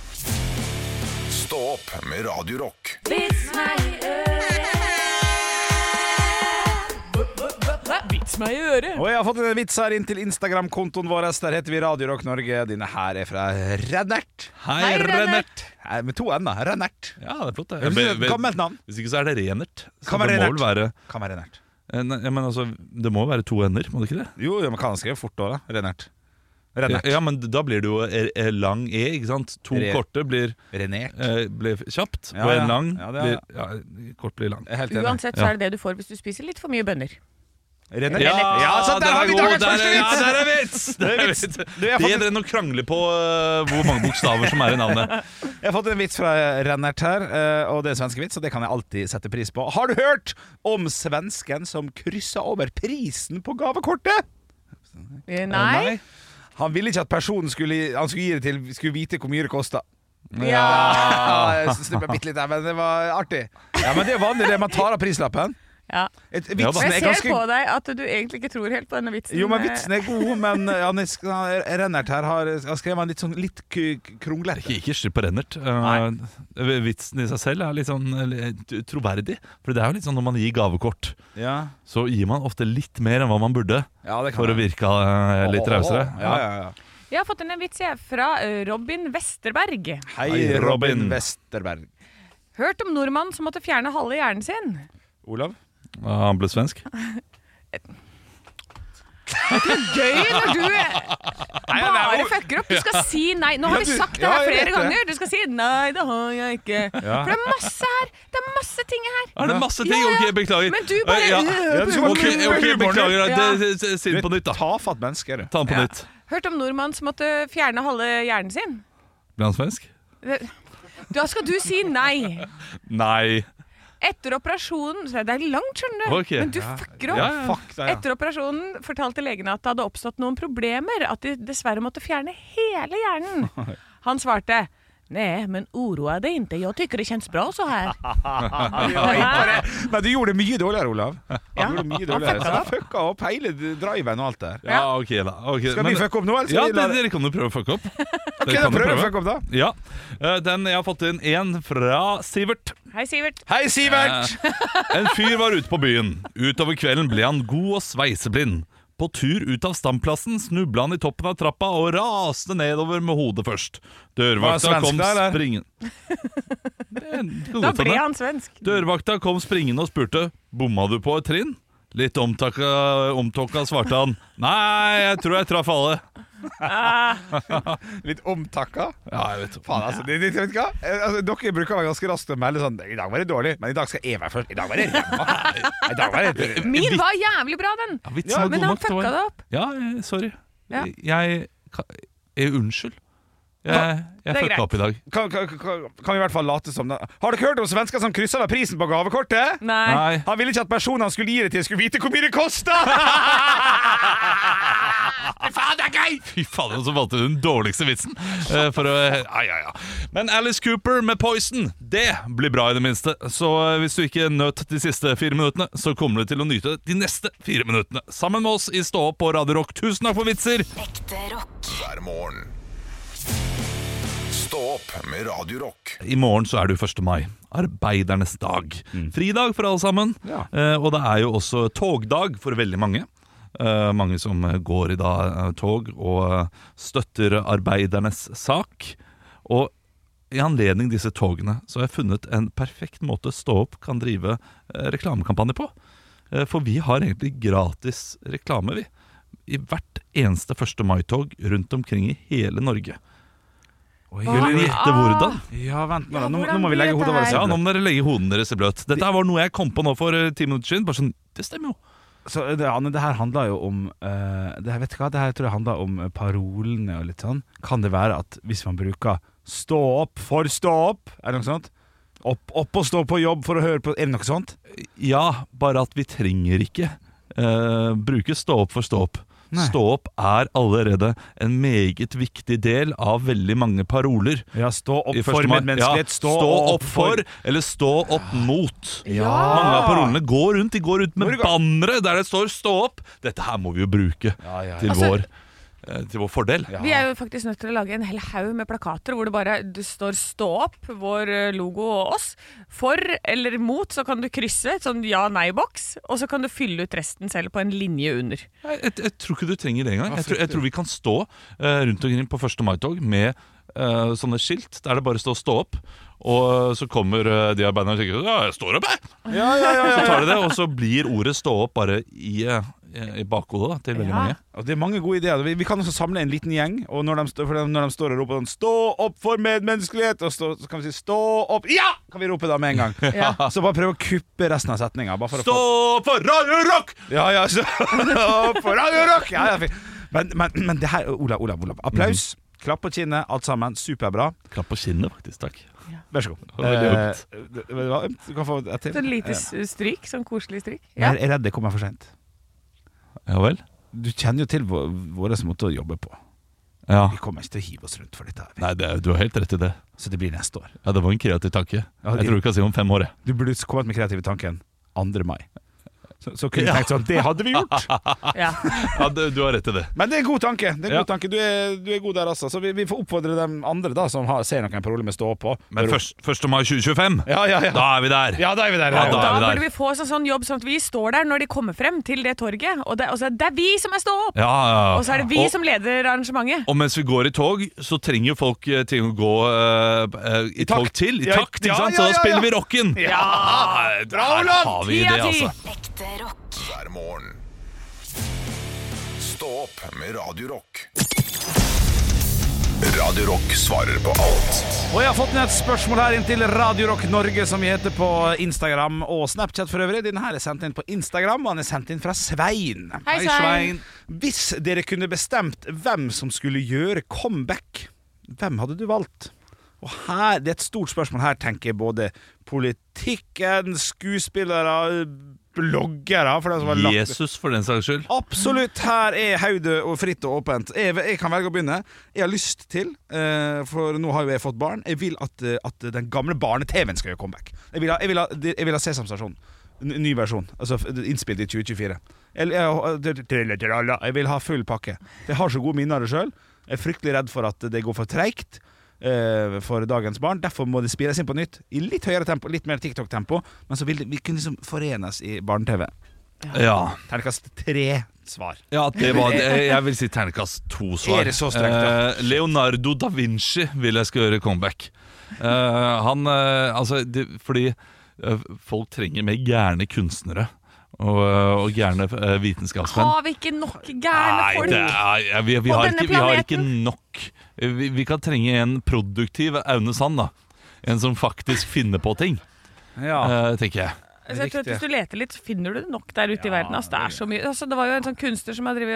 [SPEAKER 12] Stå opp med Radio Rock.
[SPEAKER 11] Vits meg i øret. Vits meg i øret.
[SPEAKER 9] Og jeg har fått en vits her inn til Instagram-kontoen vår. Der heter vi Radio Rock Norge. Denne her er fra Rennert.
[SPEAKER 10] Hei, Rennert.
[SPEAKER 9] Hei, med to ender. Rennert.
[SPEAKER 10] Ja, det er flott det.
[SPEAKER 9] Det er gammelt navn.
[SPEAKER 10] Hvis ikke så er det Renert. Så
[SPEAKER 9] Kan være
[SPEAKER 10] det må
[SPEAKER 9] Renert.
[SPEAKER 10] vel være
[SPEAKER 9] Kan være Rennert.
[SPEAKER 10] Nei, men altså, det må være to ender, må det ikke det?
[SPEAKER 9] Jo, ja, man kan skrive fort da, da. Rennert. Rennert.
[SPEAKER 10] Ja, ja, men da blir det jo e e lang E, ikke sant? To
[SPEAKER 9] Re
[SPEAKER 10] korte blir,
[SPEAKER 9] Renert.
[SPEAKER 10] eh, blir kjapt,
[SPEAKER 9] Ja,
[SPEAKER 10] og
[SPEAKER 9] ja.
[SPEAKER 10] en lang
[SPEAKER 9] Ja, det er-
[SPEAKER 10] blir ja, kort blir lang.
[SPEAKER 9] Jeg er helt enig.
[SPEAKER 11] Uansett så er det det du får hvis du spiser litt for mye bønner.
[SPEAKER 9] Rennert.
[SPEAKER 10] Ja,
[SPEAKER 9] Ja, så der
[SPEAKER 10] den
[SPEAKER 9] har
[SPEAKER 10] er
[SPEAKER 9] vi
[SPEAKER 10] god,
[SPEAKER 9] dagens
[SPEAKER 10] der
[SPEAKER 9] første
[SPEAKER 10] er-
[SPEAKER 9] vits.
[SPEAKER 10] Ja, der er vits! Der er vits.
[SPEAKER 9] Du, jeg har fått-
[SPEAKER 10] Bedre enn å krangle på uh, hvor mange bokstaver som er i navnet.
[SPEAKER 9] Jeg har fått en vits fra Rennert her, eh, og det er svenske vits, og det kan jeg alltid sette pris på. Har du hørt om svensken som krysset over prisen på gavekortet?
[SPEAKER 11] Eh, Nei.
[SPEAKER 9] Han ville ikke at personen skulle, han skulle gi det til, skulle vite hvor mye det kostet.
[SPEAKER 11] Ja.
[SPEAKER 9] Jeg snublet bitte litt der, men det var artig. Ja, men det er vanlig det, man tar av prislappen.
[SPEAKER 11] Ja.
[SPEAKER 9] Et,
[SPEAKER 10] Ja, da.
[SPEAKER 9] vitsen
[SPEAKER 11] Jeg
[SPEAKER 9] er
[SPEAKER 11] ser
[SPEAKER 9] ganske...
[SPEAKER 11] på deg at du egentlig ikke tror helt på denne vitsen.
[SPEAKER 9] Jo, men vitsen er god, men ja, Rennert her har, har skrevet en litt sånn litt k- kronglete.
[SPEAKER 10] Ikke, ikke slipp på Rennert. Uh, vitsen i seg selv er litt sånn eh, troverdig. For det er jo litt sånn når man gir gavekort,
[SPEAKER 9] Ja.
[SPEAKER 10] så gir man ofte litt mer enn hva man burde.
[SPEAKER 9] Ja, det kan
[SPEAKER 10] For å
[SPEAKER 9] jeg.
[SPEAKER 10] virke uh, litt
[SPEAKER 9] Åh, åh, åh.
[SPEAKER 10] rausere.
[SPEAKER 9] Ja, ja, ja.
[SPEAKER 11] Jeg har fått inn en vits jeg, fra eh, Robin Vesterberg.
[SPEAKER 9] Hei,
[SPEAKER 10] Hei,
[SPEAKER 9] Robin
[SPEAKER 10] Robin.
[SPEAKER 9] Vesterberg.
[SPEAKER 11] Hørt om nordmannen som måtte fjerne halve hjernen sin?
[SPEAKER 9] Olav?
[SPEAKER 10] Ja, han ble svensk.
[SPEAKER 11] Gøy når du bare fucker opp. Du skal si nei. Nå har
[SPEAKER 9] Ja,
[SPEAKER 11] vi
[SPEAKER 9] du-
[SPEAKER 11] sagt det
[SPEAKER 9] ja,
[SPEAKER 11] her
[SPEAKER 9] jeg
[SPEAKER 11] flere
[SPEAKER 9] vet det.
[SPEAKER 11] ganger. Du skal si nei, det har jeg ikke.
[SPEAKER 9] Ja.
[SPEAKER 11] For det er masse her. Det er masse ting her.
[SPEAKER 10] Er det masse ting?
[SPEAKER 11] Ja, ja.
[SPEAKER 10] Ok, beklager.
[SPEAKER 11] Men du bare-
[SPEAKER 10] ja.
[SPEAKER 9] Ja, du skal bare
[SPEAKER 10] Ok,
[SPEAKER 9] kunne
[SPEAKER 10] ok,
[SPEAKER 9] humoren.
[SPEAKER 10] beklager.
[SPEAKER 11] Ja.
[SPEAKER 10] Det- det- Si det på nytt, da.
[SPEAKER 9] Tafatt menneske er du.
[SPEAKER 10] Ta den på
[SPEAKER 11] Ja.
[SPEAKER 10] nytt.
[SPEAKER 11] Hørt om nordmannen som måtte fjerne halve hjernen sin?
[SPEAKER 10] Ble han svensk?
[SPEAKER 11] Det- Da skal du si nei.
[SPEAKER 10] Nei.
[SPEAKER 11] Etter operasjonen så Det er langt, skjønner du.
[SPEAKER 10] Ok.
[SPEAKER 11] Men du
[SPEAKER 9] Ja.
[SPEAKER 11] fucker opp.
[SPEAKER 10] Ja, ja.
[SPEAKER 9] Fuck deg, ja.
[SPEAKER 11] Etter operasjonen fortalte legene at det hadde oppstått noen problemer, at de dessverre måtte fjerne hele hjernen. Han svarte nej, men oroa deg inte, jeg tycker det känns bra så här.
[SPEAKER 9] Men du gjorde det mye dårligere, Olav.
[SPEAKER 11] Ja,
[SPEAKER 9] Du gjorde det mye
[SPEAKER 11] han
[SPEAKER 9] dårligere.
[SPEAKER 11] fucka
[SPEAKER 9] Så han
[SPEAKER 11] opp.
[SPEAKER 9] fucka opp hele driven og alt der.
[SPEAKER 10] Ja, ok da. Ok,
[SPEAKER 9] Skal
[SPEAKER 10] men-
[SPEAKER 9] vi fucke opp nå, eller skal
[SPEAKER 10] Ja,
[SPEAKER 9] vi la
[SPEAKER 10] dere, dere kan jo prøve å fucke opp.
[SPEAKER 9] Ok,
[SPEAKER 10] Dere
[SPEAKER 9] da
[SPEAKER 10] kan jo
[SPEAKER 9] prøver vi å
[SPEAKER 10] prøve.
[SPEAKER 9] fucke opp, da.
[SPEAKER 10] Ja. Eh, Den, jeg har fått inn en fra Sivert.
[SPEAKER 11] Hei, Sivert.
[SPEAKER 9] Hei, Sivert!
[SPEAKER 10] En fyr var ute på byen. Utover kvelden ble han god og sveiseblind. På tur ut av standplassen snubla han i toppen av trappa og raste nedover med hodet først. Dørvakta
[SPEAKER 9] Var han svensk
[SPEAKER 10] kom
[SPEAKER 9] da, eller?
[SPEAKER 10] springende Det kan
[SPEAKER 11] Da
[SPEAKER 10] godt
[SPEAKER 11] ble
[SPEAKER 10] hende.
[SPEAKER 11] han svensk.
[SPEAKER 10] Dørvakta kom springende og spurte bomma du på et trinn. Litt omtaka, omtåka svarte han nei, jeg tror jeg traff alle.
[SPEAKER 9] Litt omtakka.
[SPEAKER 10] Ja, jeg vet
[SPEAKER 9] Faen, altså, det, det, vet du hva? Eh, altså, dere bruker være ganske raskt å melde sånn I dag var det dårlig, men i dag skal jeg være først. I dag var det ræva. I dag var det
[SPEAKER 11] Min var jævlig bra, den.
[SPEAKER 10] Ja, vitsen
[SPEAKER 11] Ja,
[SPEAKER 10] var
[SPEAKER 11] men
[SPEAKER 10] god
[SPEAKER 11] han
[SPEAKER 10] nok, det var-
[SPEAKER 11] fucka det opp.
[SPEAKER 10] Ja, eh, sorry.
[SPEAKER 11] Ja.
[SPEAKER 10] Jeg, jeg Unnskyld. Jeg, jeg
[SPEAKER 11] Det er
[SPEAKER 10] fucka
[SPEAKER 11] greit.
[SPEAKER 10] opp i dag.
[SPEAKER 9] Kan, kan, kan, kan vi i hvert fall late som det. Har dere hørt om svensker som krysset over prisen på gavekortet?
[SPEAKER 11] Nei.
[SPEAKER 10] Nei.
[SPEAKER 9] Han ville ikke at personen han skulle gi det til, skulle vite hvor mye det kosta! Fy faen, det er gøy!
[SPEAKER 10] Fy faen, så valgte du den dårligste vitsen. eh, For å, ja, ja, ja. Men Alice Cooper med Poison, det blir bra i det minste. Så eh, hvis du ikke nøt de siste fire minuttene, så kommer du til å nyte de neste fire minuttene. Sammen med oss i Stå opp på Radio Rock. Tusen takk for vitser!
[SPEAKER 12] Ekte rock. Hver morgen. Stå opp med Radio Rock.
[SPEAKER 10] I morgen så er det jo første mai, arbeidernes dag. Fridag for alle sammen.
[SPEAKER 9] Ja.
[SPEAKER 10] Eh, og det er jo også togdag for veldig mange. Eh, mange som går i da eh, tog og eh, støtter arbeidernes sak. Og i anledning disse togene så har jeg funnet en perfekt måte Stå opp kan drive eh, reklamekampanje på. Eh, for vi har egentlig gratis reklame, vi. I hvert eneste første mai-tog rundt omkring i hele Norge.
[SPEAKER 9] Oi,
[SPEAKER 10] Vil dere gjette hvordan?
[SPEAKER 9] Ja, vent nå, da.
[SPEAKER 11] Ja,
[SPEAKER 9] Nå,
[SPEAKER 11] hvordan
[SPEAKER 9] nå må vi
[SPEAKER 11] blir
[SPEAKER 9] legge hodet
[SPEAKER 11] dette
[SPEAKER 9] vårt
[SPEAKER 11] her?
[SPEAKER 10] Ja,
[SPEAKER 9] sammen.
[SPEAKER 10] nå må dere legge hodene deres i bløt. Dette var noe jeg kom på nå for eh, ti minutter siden. Bare sånn, det stemmer jo.
[SPEAKER 9] Så det, Anne, det her handler jo om eh, det her, vet du hva, det her tror jeg handler om eh, parolene og litt sånn. Kan det være at hvis man bruker 'stå opp for stå opp', er det noe sånt? Opp, opp og stå på jobb for å høre på. Er det noe sånt?
[SPEAKER 10] Ja, bare at vi trenger ikke uh, bruke stå opp for stå opp. Nei. Stå opp er allerede en meget viktig del av veldig mange paroler.
[SPEAKER 9] Ja, stå opp for medmenneskelighet.
[SPEAKER 10] Ja, stå, stå opp for, eller stå opp mot.
[SPEAKER 9] Ja.
[SPEAKER 10] Mange av parolene går rundt, de går rundt med bannere der det står stå opp. Dette her må vi jo bruke ja, ja, ja. Til, altså, vår, eh, til vår fordel.
[SPEAKER 11] Ja. Vi er jo faktisk nødt til å lage en hel haug med plakater hvor det bare det står stå opp, vår logo og oss. For eller mot så kan du krysse et sånn ja-nei-boks, og så kan du fylle ut resten selv på en linje under.
[SPEAKER 10] Jeg, jeg, jeg tror ikke du trenger det engang. Jeg tror, jeg tror vi kan stå uh, rundt omkring på første mai-tog med uh, sånne skilt der det bare står stå opp. Og så kommer uh, de arbeiderne og tenker ja, jeg står opp, jeg!
[SPEAKER 9] Ja, ja, ja, ja.
[SPEAKER 10] Så tar de det, og så blir ordet stå opp bare i... Uh, i bakhodet da, til veldig ja. mange.
[SPEAKER 9] Og det er mange gode ideer. Vi, vi kan også samle en liten gjeng, og når de, for når de står og roper sånn, stå opp for medmenneskelighet, og stå, så kan vi si stå opp, ja! Kan vi rope da med en gang. Ja. Så bare prøve å kuppe resten av setninga.
[SPEAKER 10] Stå opp for Radio Rock!
[SPEAKER 9] Ja, ja, stå opp for Radio Rock! Ja, ja, men, men, men det her, Olav, Olav, Olav. Applaus, mm. klapp på kinnet, alt sammen, superbra.
[SPEAKER 10] Klapp på kinnet faktisk, takk.
[SPEAKER 9] Ja. Vær så god.
[SPEAKER 10] Eh,
[SPEAKER 9] du kan få et til.
[SPEAKER 11] Sånn lite stryk, sånn koselig stryk.
[SPEAKER 9] Ja. Jeg er redd det kommer for sent.
[SPEAKER 10] Ja vel?
[SPEAKER 9] Du kjenner jo til våre som måtte jobbe på.
[SPEAKER 10] Ja.
[SPEAKER 9] Vi kommer ikke til å hive oss rundt for dette her.
[SPEAKER 10] Nei, det, du har helt rett i det.
[SPEAKER 9] Så det blir neste år.
[SPEAKER 10] Ja, det var en kreativ tanke. Ja, jeg tror du kan si om fem år.
[SPEAKER 9] Du burde kommet med kreative tanken andre mai. Så, så kunne vi tenkt sånn, det hadde vi gjort.
[SPEAKER 11] Ja,
[SPEAKER 10] ja du, du har rett i det.
[SPEAKER 9] Men det er en god tanke, det er en
[SPEAKER 10] ja.
[SPEAKER 9] god tanke. Du, er, du er god der altså. Så vi, vi får oppfordre de andre da som har, ser noen problemer med stå på.
[SPEAKER 10] Men første mai tjue tjuefem,
[SPEAKER 9] ja, ja, ja.
[SPEAKER 10] da er vi der.
[SPEAKER 9] Ja, da er vi der. Ja,
[SPEAKER 11] ja,
[SPEAKER 9] da,
[SPEAKER 11] da
[SPEAKER 9] er vi der.
[SPEAKER 11] burde vi få sånn, sånn jobb sånn at vi står der når de kommer frem til det torget. Og det, og så, det er vi som er stå opp.
[SPEAKER 10] Ja, ja.
[SPEAKER 11] Og så er det vi og, som leder arrangementet.
[SPEAKER 10] Og mens vi går i tog, så trenger jo folk til å gå uh, uh, i, I tog til. I takt, ikke sant? Så da spiller vi rocken.
[SPEAKER 9] Ja,
[SPEAKER 10] bra, Olav! Har vi det, altså.
[SPEAKER 12] Ekte rock. Hver morgen. Stå opp med Radio Rock. Radio Rock svarer på alt.
[SPEAKER 9] Og jeg har fått ned et spørsmål her inn til Radio Rock Norge, som vi heter på Instagram og Snapchat for øvrig. Denne her er sendt inn på Instagram, og han er sendt inn fra Svein.
[SPEAKER 11] Hei, Svein. Hei, Svein.
[SPEAKER 9] Hvis dere kunne bestemt hvem som skulle gjøre comeback, hvem hadde du valgt? Og her, det er et stort spørsmål her, tenker jeg, både politikken, skuespillere, bloggere for den som har lagt...
[SPEAKER 10] Jesus for den saks skyld.
[SPEAKER 9] Absolutt, her er hodet og fritt og åpent. Jeg, jeg kan velge å begynne. Jeg har lyst til, uh, for nå har jo jeg fått barn, jeg vil at, at den gamle barne-tv-en skal gjøre comeback. Jeg vil ha, jeg vil ha, jeg vil ha Sesam-stasjon. Ny versjon, altså innspilt i tjue tjuefire. Jeg, jeg, jeg vil ha full pakke. Jeg har så gode minner av det selv. Jeg er fryktelig redd for at det går for tregt Uh, for dagens barn. Derfor må det spilles inn på nytt i litt høyere tempo, litt mer TikTok-tempo. Men så vil det, vi kunne liksom forenes i barne-tv.
[SPEAKER 10] Ja.
[SPEAKER 9] Terningkast tre svar.
[SPEAKER 10] Ja, det var det. Jeg vil si terningkast to svar.
[SPEAKER 9] Er det så strengt, ja?
[SPEAKER 10] uh, Leonardo da Vinci vil jeg skal gjøre comeback. uh, Han, uh, altså det, fordi uh, folk trenger mer gærne kunstnere Og, og gærne uh, vitenskapsmenn.
[SPEAKER 11] Har vi ikke nok gærne folk?
[SPEAKER 10] Nei, er, ja, vi, vi, har ikke, vi har ikke nok. Vi, vi kan trenge en produktiv Aune Sand, da. En som faktisk finner på ting,
[SPEAKER 9] ja.
[SPEAKER 10] uh, tenker jeg.
[SPEAKER 11] Altså, jeg tror at hvis du leter litt, så finner du det nok der ute ja, i verden. Altså, det er så mye. Altså, det var jo en sånn kunstner som har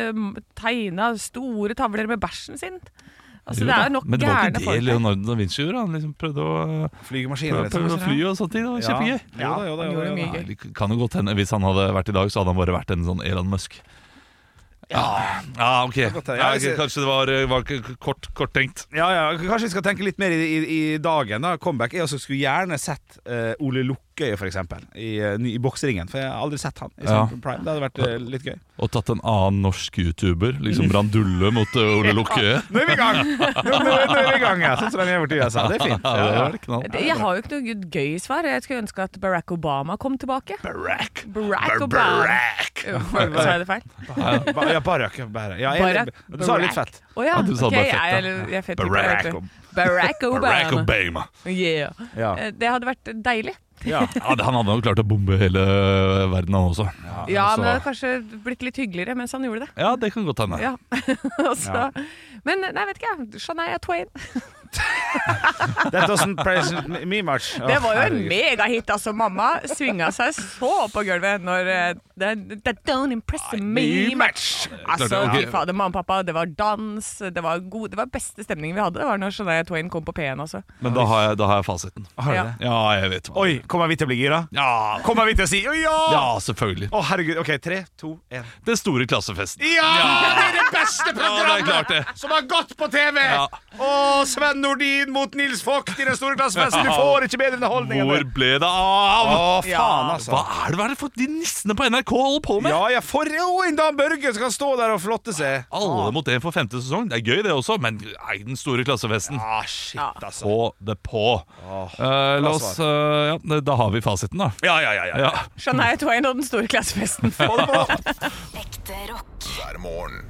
[SPEAKER 11] tegnet store tavler med bæsjen sin. Altså,
[SPEAKER 10] jo,
[SPEAKER 11] det er jo nok
[SPEAKER 10] men det var
[SPEAKER 11] gærne
[SPEAKER 10] ikke det Leonardo da Vinci gjorde. Han liksom prøvde å
[SPEAKER 9] Flygemaskiner,
[SPEAKER 10] prøvde, prøvde å fly og sånne ting. Det var kjempegøy.
[SPEAKER 9] Ja, ja, ja, ja, ja, ja, ja.
[SPEAKER 10] Det kan jo godt hende. Hvis han hadde vært i dag, så hadde han bare vært en sånn Elon Musk. Ja, ja ok. Ja, kanskje det var, var kort, kort tenkt.
[SPEAKER 9] Ja, ja, kanskje vi skal tenke litt mer i, i, i dagen da. Comeback. Jeg også skulle gjerne sett uh, Ole Lukkøye for eksempel i, uh, i bokseringen, for jeg har aldri sett han i ja. Prime. Det hadde vært uh, litt gøy.
[SPEAKER 10] Og tatt en annen norsk YouTuber, liksom Brandulle mot uh, Ole Lukkøye.
[SPEAKER 9] Nå er vi i gang! Nå, nå, nå er vi i gang, ja. Sånn som den gjør til U S A. Det er fint.
[SPEAKER 10] Ja, det var knall.
[SPEAKER 11] Jeg har jo ikke noe gøy svar. Jeg skulle ønske at Barack Obama kom tilbake.
[SPEAKER 9] Barack
[SPEAKER 11] Barack Obama.
[SPEAKER 9] Barack.
[SPEAKER 11] Sa jeg det feil?
[SPEAKER 9] Ja, Barack. Barack. Ja, jeg, du sa det litt fett.
[SPEAKER 11] Å oh, ja,
[SPEAKER 10] ja, du sa
[SPEAKER 11] okay,
[SPEAKER 10] det fett,
[SPEAKER 11] jeg, jeg, jeg fett
[SPEAKER 10] Barack,
[SPEAKER 11] Barack Obama.
[SPEAKER 10] Barack Obama.
[SPEAKER 11] Yeah.
[SPEAKER 9] Ja.
[SPEAKER 11] Det hadde vært deilig.
[SPEAKER 10] Ja. Ja, han hadde jo klart å bombe hele verden, han også.
[SPEAKER 11] Ja, ja men det hadde kanskje blitt litt hyggeligere mens han gjorde det.
[SPEAKER 10] Ja, det kan godt hende.
[SPEAKER 11] Ja. Også, ja. Men nei, vet ikke jeg. Shania Twain.
[SPEAKER 9] That doesn't praise me much.
[SPEAKER 11] Det var jo en megahit, altså. Mamma svinga seg så på gulvet når That, that don't impress me much. Altså, fy fader, mamma og pappa, det var dans, det var god, det var beste stemningen vi hadde. Det var når Shania Twain kom på P en, altså.
[SPEAKER 10] Men da har jeg, da har jeg fasiten.
[SPEAKER 9] Har du
[SPEAKER 11] Ja.
[SPEAKER 9] det?
[SPEAKER 10] Ja, jeg vet hva.
[SPEAKER 9] Oi, kommer vi til å bli gira?
[SPEAKER 10] Ja.
[SPEAKER 9] Kommer vi til å si, å ja!
[SPEAKER 10] Ja, selvfølgelig.
[SPEAKER 9] Å herregud, ok, tre, to, en.
[SPEAKER 10] Den store klassefesten.
[SPEAKER 9] Ja! Det er det beste
[SPEAKER 10] Ja, det er klart det.
[SPEAKER 9] programmet som har gått på T V!
[SPEAKER 10] Ja.
[SPEAKER 9] Å, Sven Nordin mot Nils Vogt i den store klassefesten. Du får ikke bedre underholdning enn
[SPEAKER 10] Hvor
[SPEAKER 9] det.
[SPEAKER 10] ble det av?
[SPEAKER 9] Å, faen, altså.
[SPEAKER 10] Hva er det, hva er det for de nissene på N R K holder på med?
[SPEAKER 9] Ja, jeg får jo en Dan Børge som kan stå der og flotte seg.
[SPEAKER 10] Alle mot en for femte sesong. Det er gøy det også, men nei, den store klassefesten.
[SPEAKER 9] Ah, shit, altså.
[SPEAKER 10] Få det på. Eh, la oss, eh, ja, da har vi fasiten da.
[SPEAKER 9] Ja, ja, ja, ja.
[SPEAKER 10] Ja.
[SPEAKER 11] Shania Twain og den store klassefesten.
[SPEAKER 12] Ekte rock. Hver morgen.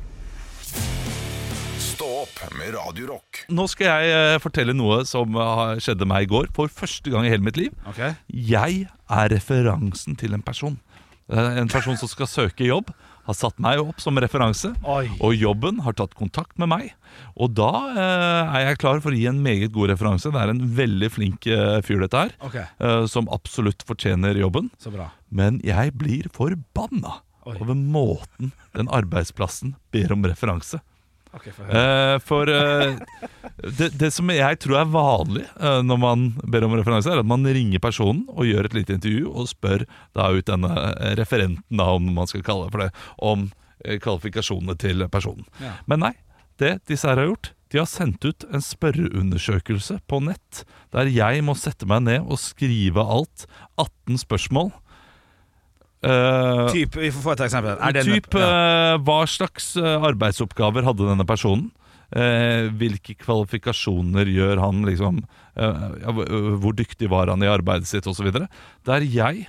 [SPEAKER 12] Stå opp med Radio Rock.
[SPEAKER 10] Nå skal jeg eh, fortelle noe som eh, skjedde meg i går for første gang i hele mitt liv.
[SPEAKER 9] Ok.
[SPEAKER 10] Jeg er referansen til en person. Eh, En person som skal søke jobb har satt meg opp som referanse.
[SPEAKER 9] Oi.
[SPEAKER 10] Og jobben har tatt kontakt med meg. Og da eh, er jeg klar for å gi en meget god referanse. Det er en veldig flink eh, fyr dette her,
[SPEAKER 9] Ok.
[SPEAKER 10] eh, som absolutt fortjener jobben.
[SPEAKER 9] Så bra.
[SPEAKER 10] Men jeg blir forbanna
[SPEAKER 9] Oi.
[SPEAKER 10] over måten den arbeidsplassen ber om referanse.
[SPEAKER 9] Ok, for høre.
[SPEAKER 10] Eh, for eh, det, det som jeg tror er vanlig eh, når man ber om referanse, er at man ringer personen og gjør et lite intervju og spør da ut denne eh, referenten, da, om man skal kalle det for det, om eh, kvalifikasjonene til personen.
[SPEAKER 9] Ja.
[SPEAKER 10] Men nei, det disse her har gjort, de har sendt ut en spørreundersøkelse på nett, der jeg må sette meg ned og skrive alt, atten spørsmål. Uh,
[SPEAKER 9] Typ, vi får få et eksempel. Er det en-
[SPEAKER 10] typ, uh, hva slags uh, arbeidsoppgaver hadde denne personen? Uh, hvilke kvalifikasjoner gjør han, liksom, uh, ja, hvor dyktig var han i arbeidet sitt, og så videre. Der jeg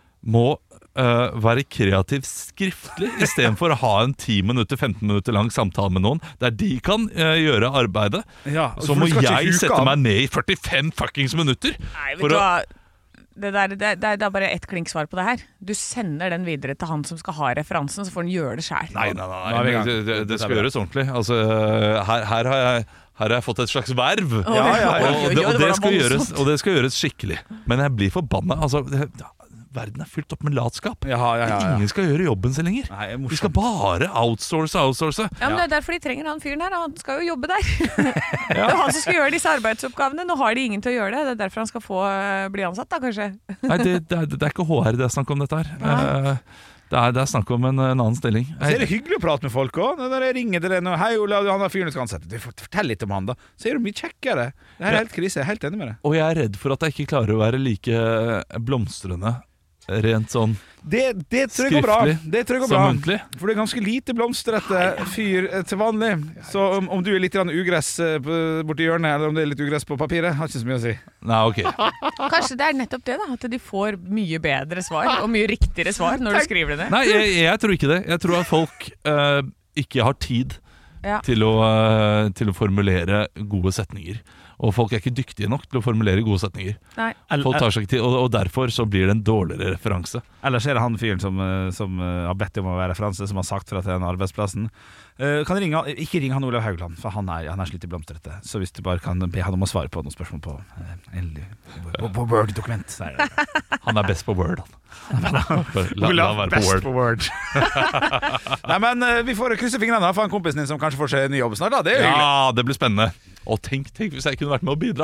[SPEAKER 10] må uh, være kreativ skriftlig, i stedet for å ha en ti minutter, femten minutter lang samtale med noen, der de kan uh, gjøre arbeidet.
[SPEAKER 9] Ja,
[SPEAKER 10] Så
[SPEAKER 9] for
[SPEAKER 10] må
[SPEAKER 9] du skal ikke
[SPEAKER 10] jeg
[SPEAKER 9] huke
[SPEAKER 10] sette
[SPEAKER 9] av.
[SPEAKER 10] meg ned i førtifem fuckings minutter.
[SPEAKER 11] Nei, vet
[SPEAKER 10] for
[SPEAKER 11] du
[SPEAKER 10] å-
[SPEAKER 11] hva? Det, der, det, det, det er bare ett klinksvar på det her. Du sender den videre til han som skal ha referansen, så får han gjøre det selv.
[SPEAKER 10] Nei, nei, nei,
[SPEAKER 9] Nå er vi i gang.
[SPEAKER 10] det, det, det
[SPEAKER 9] Dette er
[SPEAKER 10] skal
[SPEAKER 9] bra.
[SPEAKER 10] gjøres ordentlig. Altså, her, her, har jeg, her har jeg fått et slags verv.
[SPEAKER 11] Ja, ja, ja.
[SPEAKER 10] Og,
[SPEAKER 11] Oi, oi,
[SPEAKER 10] det,
[SPEAKER 11] oi,
[SPEAKER 10] og,
[SPEAKER 11] det
[SPEAKER 10] det
[SPEAKER 11] var
[SPEAKER 10] skal
[SPEAKER 11] voldsomt.
[SPEAKER 10] gjøres, og det skal gjøres skikkelig. Men jeg blir forbanna. Altså, det, ja, verden er fylt opp med latskap.
[SPEAKER 9] Ja, ja, ja, ja.
[SPEAKER 10] Ingen skal gjøre jobben sin lenger.
[SPEAKER 9] Nei,
[SPEAKER 10] De skal bare outsource, outsource.
[SPEAKER 11] Ja, men Det er derfor de trenger han fyren her. Han skal jo jobbe der. Det er han som skal gjøre disse arbeidsoppgavene. Nå har de ingen til å gjøre det. Det er derfor han skal få øh, bli ansatt, da, kanskje.
[SPEAKER 10] Nei, det, det, er, det er ikke H R det er snakk om dette her. Eh, Det er, det er snakk om en, en annen stilling.
[SPEAKER 9] Så er det hyggelig å prate med folk òg. Når jeg ringer til deg Hei, Olav, han har fyren du skal ansette. Du, Fortell litt om han, da. Så er det mye kjekkere. Det her er helt krise. Jeg er helt enig med deg.
[SPEAKER 10] Og jeg er redd for at jeg ikke klarer å være like blomstrende rent sånn
[SPEAKER 9] Det, det tror jeg går bra.
[SPEAKER 10] skriftlig
[SPEAKER 9] Det tror jeg går
[SPEAKER 10] som
[SPEAKER 9] bra.
[SPEAKER 10] muntlig.
[SPEAKER 9] For du er ganske lite blomstrete fyr eh, til vanlig. Så om, om du er litt grann ugress eh, på- borti hjørnet, eller om det er litt ugress på papiret, har ikke så mye å si.
[SPEAKER 10] Nei, ok.
[SPEAKER 11] Kanskje det er nettopp det, da. At de får mye bedre svar, og mye riktigere svar når du skriver det ned.
[SPEAKER 10] Nei, jeg, jeg tror ikke det. Jeg tror at folk eh, ikke har tid
[SPEAKER 11] Ja.
[SPEAKER 10] til å, eh, til å formulere gode setninger. Og folk er ikke dyktige nok til å formulere gode setninger.
[SPEAKER 11] Nei.
[SPEAKER 10] Folk tar seg ikke tid, og, og derfor så blir det en dårligere referanse.
[SPEAKER 9] Ellers er det han fyren som, eh, som eh, har bedt om å være referanse, som har sagt fra til den arbeidsplassen. Eh, Kan ringe, han- ikke ring han Olav Haugland, for han er, han er slitt i blomstrete. Så hvis du bare kan be han om å svare på noen spørsmål på, eh, en- på, på Word-dokument, så er det det.
[SPEAKER 10] Han er best på Word, han. La, la
[SPEAKER 9] Olav,
[SPEAKER 10] være
[SPEAKER 9] best
[SPEAKER 10] på Word.
[SPEAKER 9] på Word. Nei, men eh, vi får krysse fingrene da, for han kompisen din som kanskje får seg en ny jobb snart. Da. Det er jo hyggelig.
[SPEAKER 10] Ja, det blir spennende. Og tenk, tenk hvis jeg kunne vært med å bidra.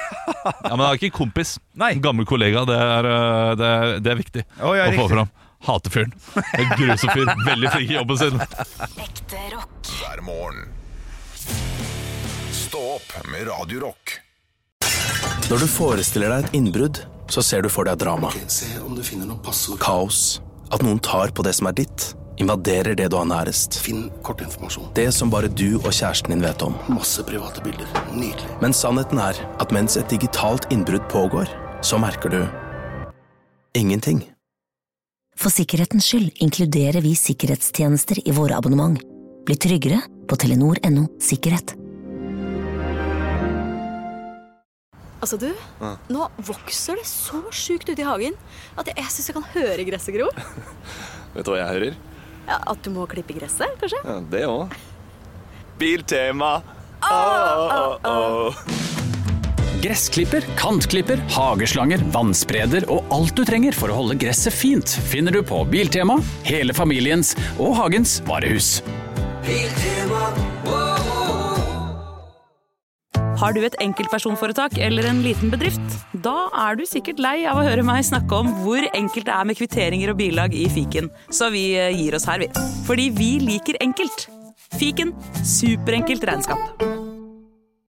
[SPEAKER 10] Ja, Men jeg har ikke kompis.
[SPEAKER 9] Nei.
[SPEAKER 10] En gammel kollega. Det er, øh, det er, det er viktig
[SPEAKER 9] Å, ja,
[SPEAKER 10] å få
[SPEAKER 9] riktig.
[SPEAKER 10] fram. Hater fyren. En grusom fyr. Veldig flink i jobben sin.
[SPEAKER 12] Ekte rock. Hver morgen. Stå opp med Radio Rock.
[SPEAKER 1] Når du forestiller deg et innbrudd, så ser du for deg drama.
[SPEAKER 15] Se om du finner noe passord.
[SPEAKER 1] Kaos. At noen tar på det som er ditt. Invaderer det du har nærest.
[SPEAKER 15] Finn kortinformasjon.
[SPEAKER 1] Det som bare du og kjæresten din vet om.
[SPEAKER 15] Masse private bilder. Nydelig.
[SPEAKER 1] Men sannheten er at mens et digitalt innbrudd pågår, så merker du ingenting.
[SPEAKER 4] For sikkerhetens skyld inkluderer vi sikkerhetstjenester i våre abonnement. Bli tryggere på telenor punktum no sikkerhet.
[SPEAKER 16] Altså du, nå vokser det så sjukt ute i hagen at jeg, jeg synes jeg kan høre gresset gro.
[SPEAKER 17] Vet du hva jeg hører?
[SPEAKER 16] Ja, at du må klippe gresset, kanskje?
[SPEAKER 17] Ja, det også. Biltema. Åh, åh, åh.
[SPEAKER 18] Gressklipper, kantklipper, hageslanger, vannspreder og alt du trenger for å holde gresset fint finner du på Biltema, hele familiens og hagens varehus.
[SPEAKER 7] Har du et enkeltpersonforetak eller en liten bedrift? Da er du sikkert lei av å høre meg snakke om hvor enkelt det er med kvitteringer og bilag i fiken. Så vi gir oss her, vi. Fordi vi liker enkelt. Fiken, superenkelt regnskap.